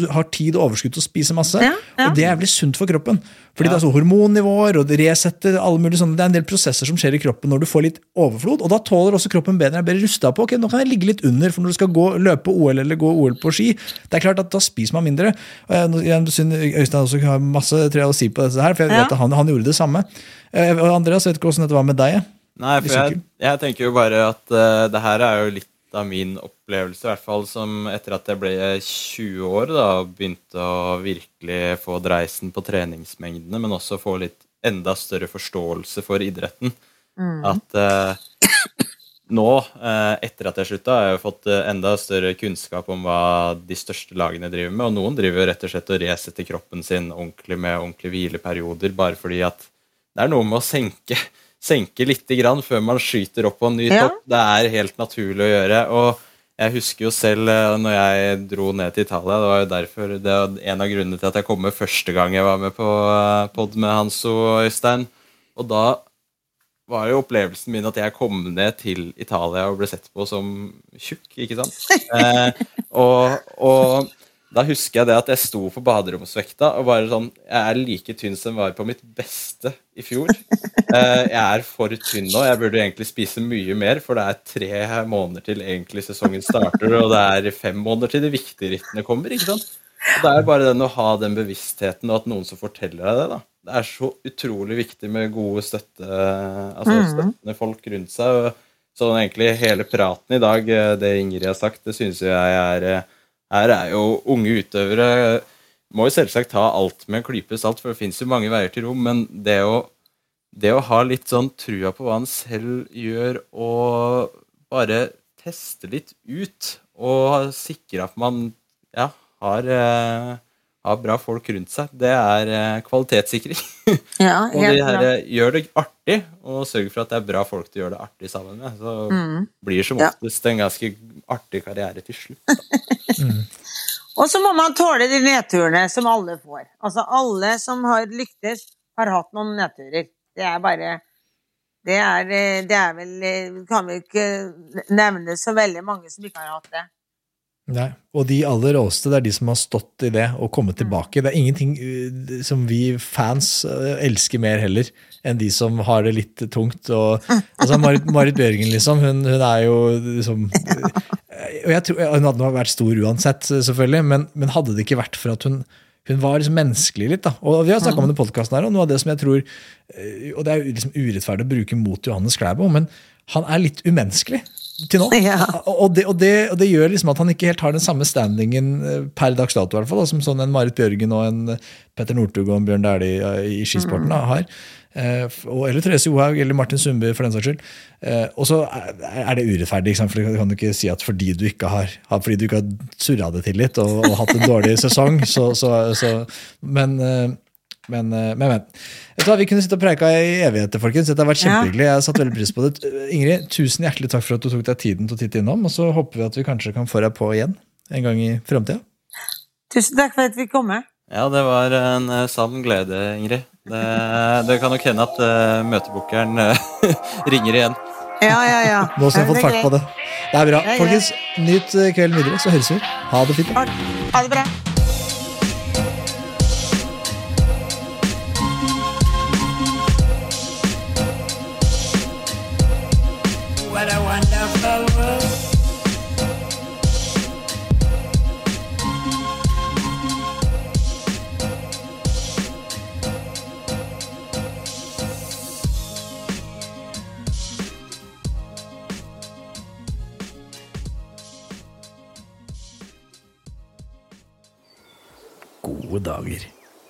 du har tid og overskudd til å spise masse, Ja, ja. og det er veldig sunt for kroppen. Fordi Ja. det er så hormonnivåer, og det resetter alle mulige sånne, det er en del prosesser som skjer i kroppen når du får litt overflod, og da tåler også kroppen bedre, er bedre rustet på, ok, nå kan jeg ligge litt under, for når du skal gå, løpe O L eller gå O L på ski, det er klart at da spiser man mindre. Og jeg, jeg synes Øystein også har masse tror jeg, å si på dette her, for jeg vet Ja. at han, han gjorde det samme. Eh, Og Andreas, vet ikke hvordan dette var med deg? Nei, for jeg, sykkel. jeg tenker jo bare at uh, det her er jo litt av min opplevelse, i hvert fall som etter at jeg ble tjue år da, og begynte å virkelig få dreisen på treningsmengdene, men også få litt enda større forståelse for idretten. At uh, nå, uh, etter at jeg slutta, har jeg jo fått uh, enda større kunnskap om hva de største lagene driver med, og noen driver rett og slett og resetter kroppen sin ordentlig med ordentlige hvileperioder, bare fordi at det er noe med å senke senke litt grann før man skyter opp på en ny Ja. topp. Det er helt naturlig å gjøre, og jeg husker jo selv eh, når jeg dro ned til Italia, det var jo derfor, det var en av grunnene til at jeg kom med første gang jeg var med på eh, podd med Hans og Øystein, og da var jo opplevelsen min at jeg kom ned til Italia og ble sett på som tjukk, ikke sant? Eh, og, og da husker jeg det at jeg sto på baderomsvekta og bare sånn, jeg er like tynn som jeg var på mitt beste i fjor. Eh, jeg er for tynn nå, jeg burde egentlig spise mye mer, for det er tre måneder til egentlig sesongen starter, og det er fem måneder til de viktige rittene kommer, ikke sant? Og det er bare den å ha den bevisstheten, og at noen som forteller deg det da. Det er så utrolig viktig med gode støtte, altså støttende folk rundt seg, og sånn egentlig hele praten i dag, det Ingrid har sagt, det synes jeg er... Her er jo unge utøvere, må jo selvsagt ta alt med en klype salt, for det finnes jo mange veier til rom, men det å, det å ha litt sånn trua på hva han selv gjør, og bare teste litt ut, og sikre at man ja, har, eh, har bra folk rundt seg, det er eh, kvalitetssikring. Ja, og de helt her, bra. gjør det artig, og sørg for at det er bra folk til å gjøre det artig sammen med, så Mm. blir som Ja. oftest en ganske artig karriere til slutt. Og så må man tåle de nedturene som alle får. Altså alle som har lyktes, har hatt noen nedturer. Det er bare Det er, eh, det er vel eh, Kan vi ikke nevne så veldig mange som ikke har hatt det. Nei, og de aller råeste, det er de som har stått i det og kommet tilbake. Det er ingenting uh, som vi fans uh, elsker mer heller enn de som har det litt tungt. Og, altså Marit, Marit Bjørgen, liksom, hun, hun er jo liksom uh, og jeg tror, hun hadde vært stor uansett, selvfølgelig, men, men hadde det ikke vært for at hun hun var liksom menneskelig litt da, og vi har snakket om det i podcasten her, og noe av det som jeg tror, og det er jo liksom urettferdig å bruke mot Johannes Klæbo, men han er litt umenneskelig til nå, Ja. og, det, og, det, og det gjør liksom at han ikke helt har den samme standingen per dags dato i hvert fall, da, som sånn en Marit Bjørgen og en Petter Northug og en Bjørn Dæhlie i skisporten da, har. Eh, og, eller Therese Johaug eller Martin Sundby for den saks skyld. Eh, og så er, er det urettferdig, ikke sant? For du kan ikke si at fordi du ikke har, fordi du ikke har surret det til litt og, og hatt en dårlig sesong, så, så, så men, eh, men, eh, men, men. Vet du hva, vi kunne sitte og preika i evigheter, folkens. Dette har vært kjempehyggelig. Jeg har satt veldig pris på det. Ingrid, tusen hjertelig takk for at du tok deg tiden til å titte innom, og så håper vi at vi kanskje kan få deg på igjen en gang i fremtiden. Tusen takk for at vi kom med. Ja, det var en uh, sann glede, Ingrid. Det, det kan nok hende at uh, møtebookeren uh, ringer igjen. Ja, ja, ja. Nå som jeg har fått fart på det. Det er bra. Ja, ja. Folkens, nyt eh, kvelden videre, så høres vi. Ha det fint. Takk. Ha det bra. What a wonderful world. Gode dager.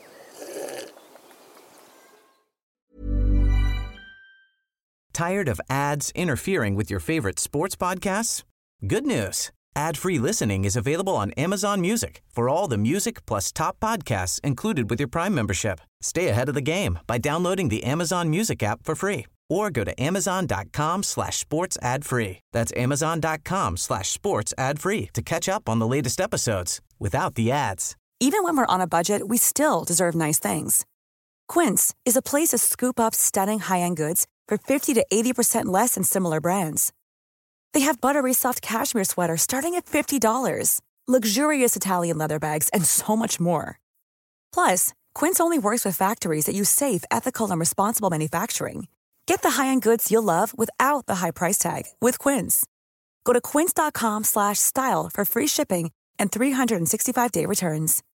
Tired of ads interfering with your favorite sports podcasts? Good news. Ad-free listening is available on Amazon Music for all the music plus top podcasts included with your Prime membership. Stay ahead of the game by downloading the Amazon Music app for free or go to amazon.com slash sports ad free. That's amazon.com slash sports ad free to catch up on the latest episodes without the ads. Even when we're on a budget, we still deserve nice things. Quince is a place to scoop up stunning high-end goods for fifty to eighty percent less than similar brands. They have buttery soft cashmere sweaters starting at fifty dollars, luxurious Italian leather bags, and so much more. Plus, Quince only works with factories that use safe, ethical, and responsible manufacturing. Get the high-end goods you'll love without the high price tag with Quince. Go to quince.com slash style for free shipping and three sixty-five day returns.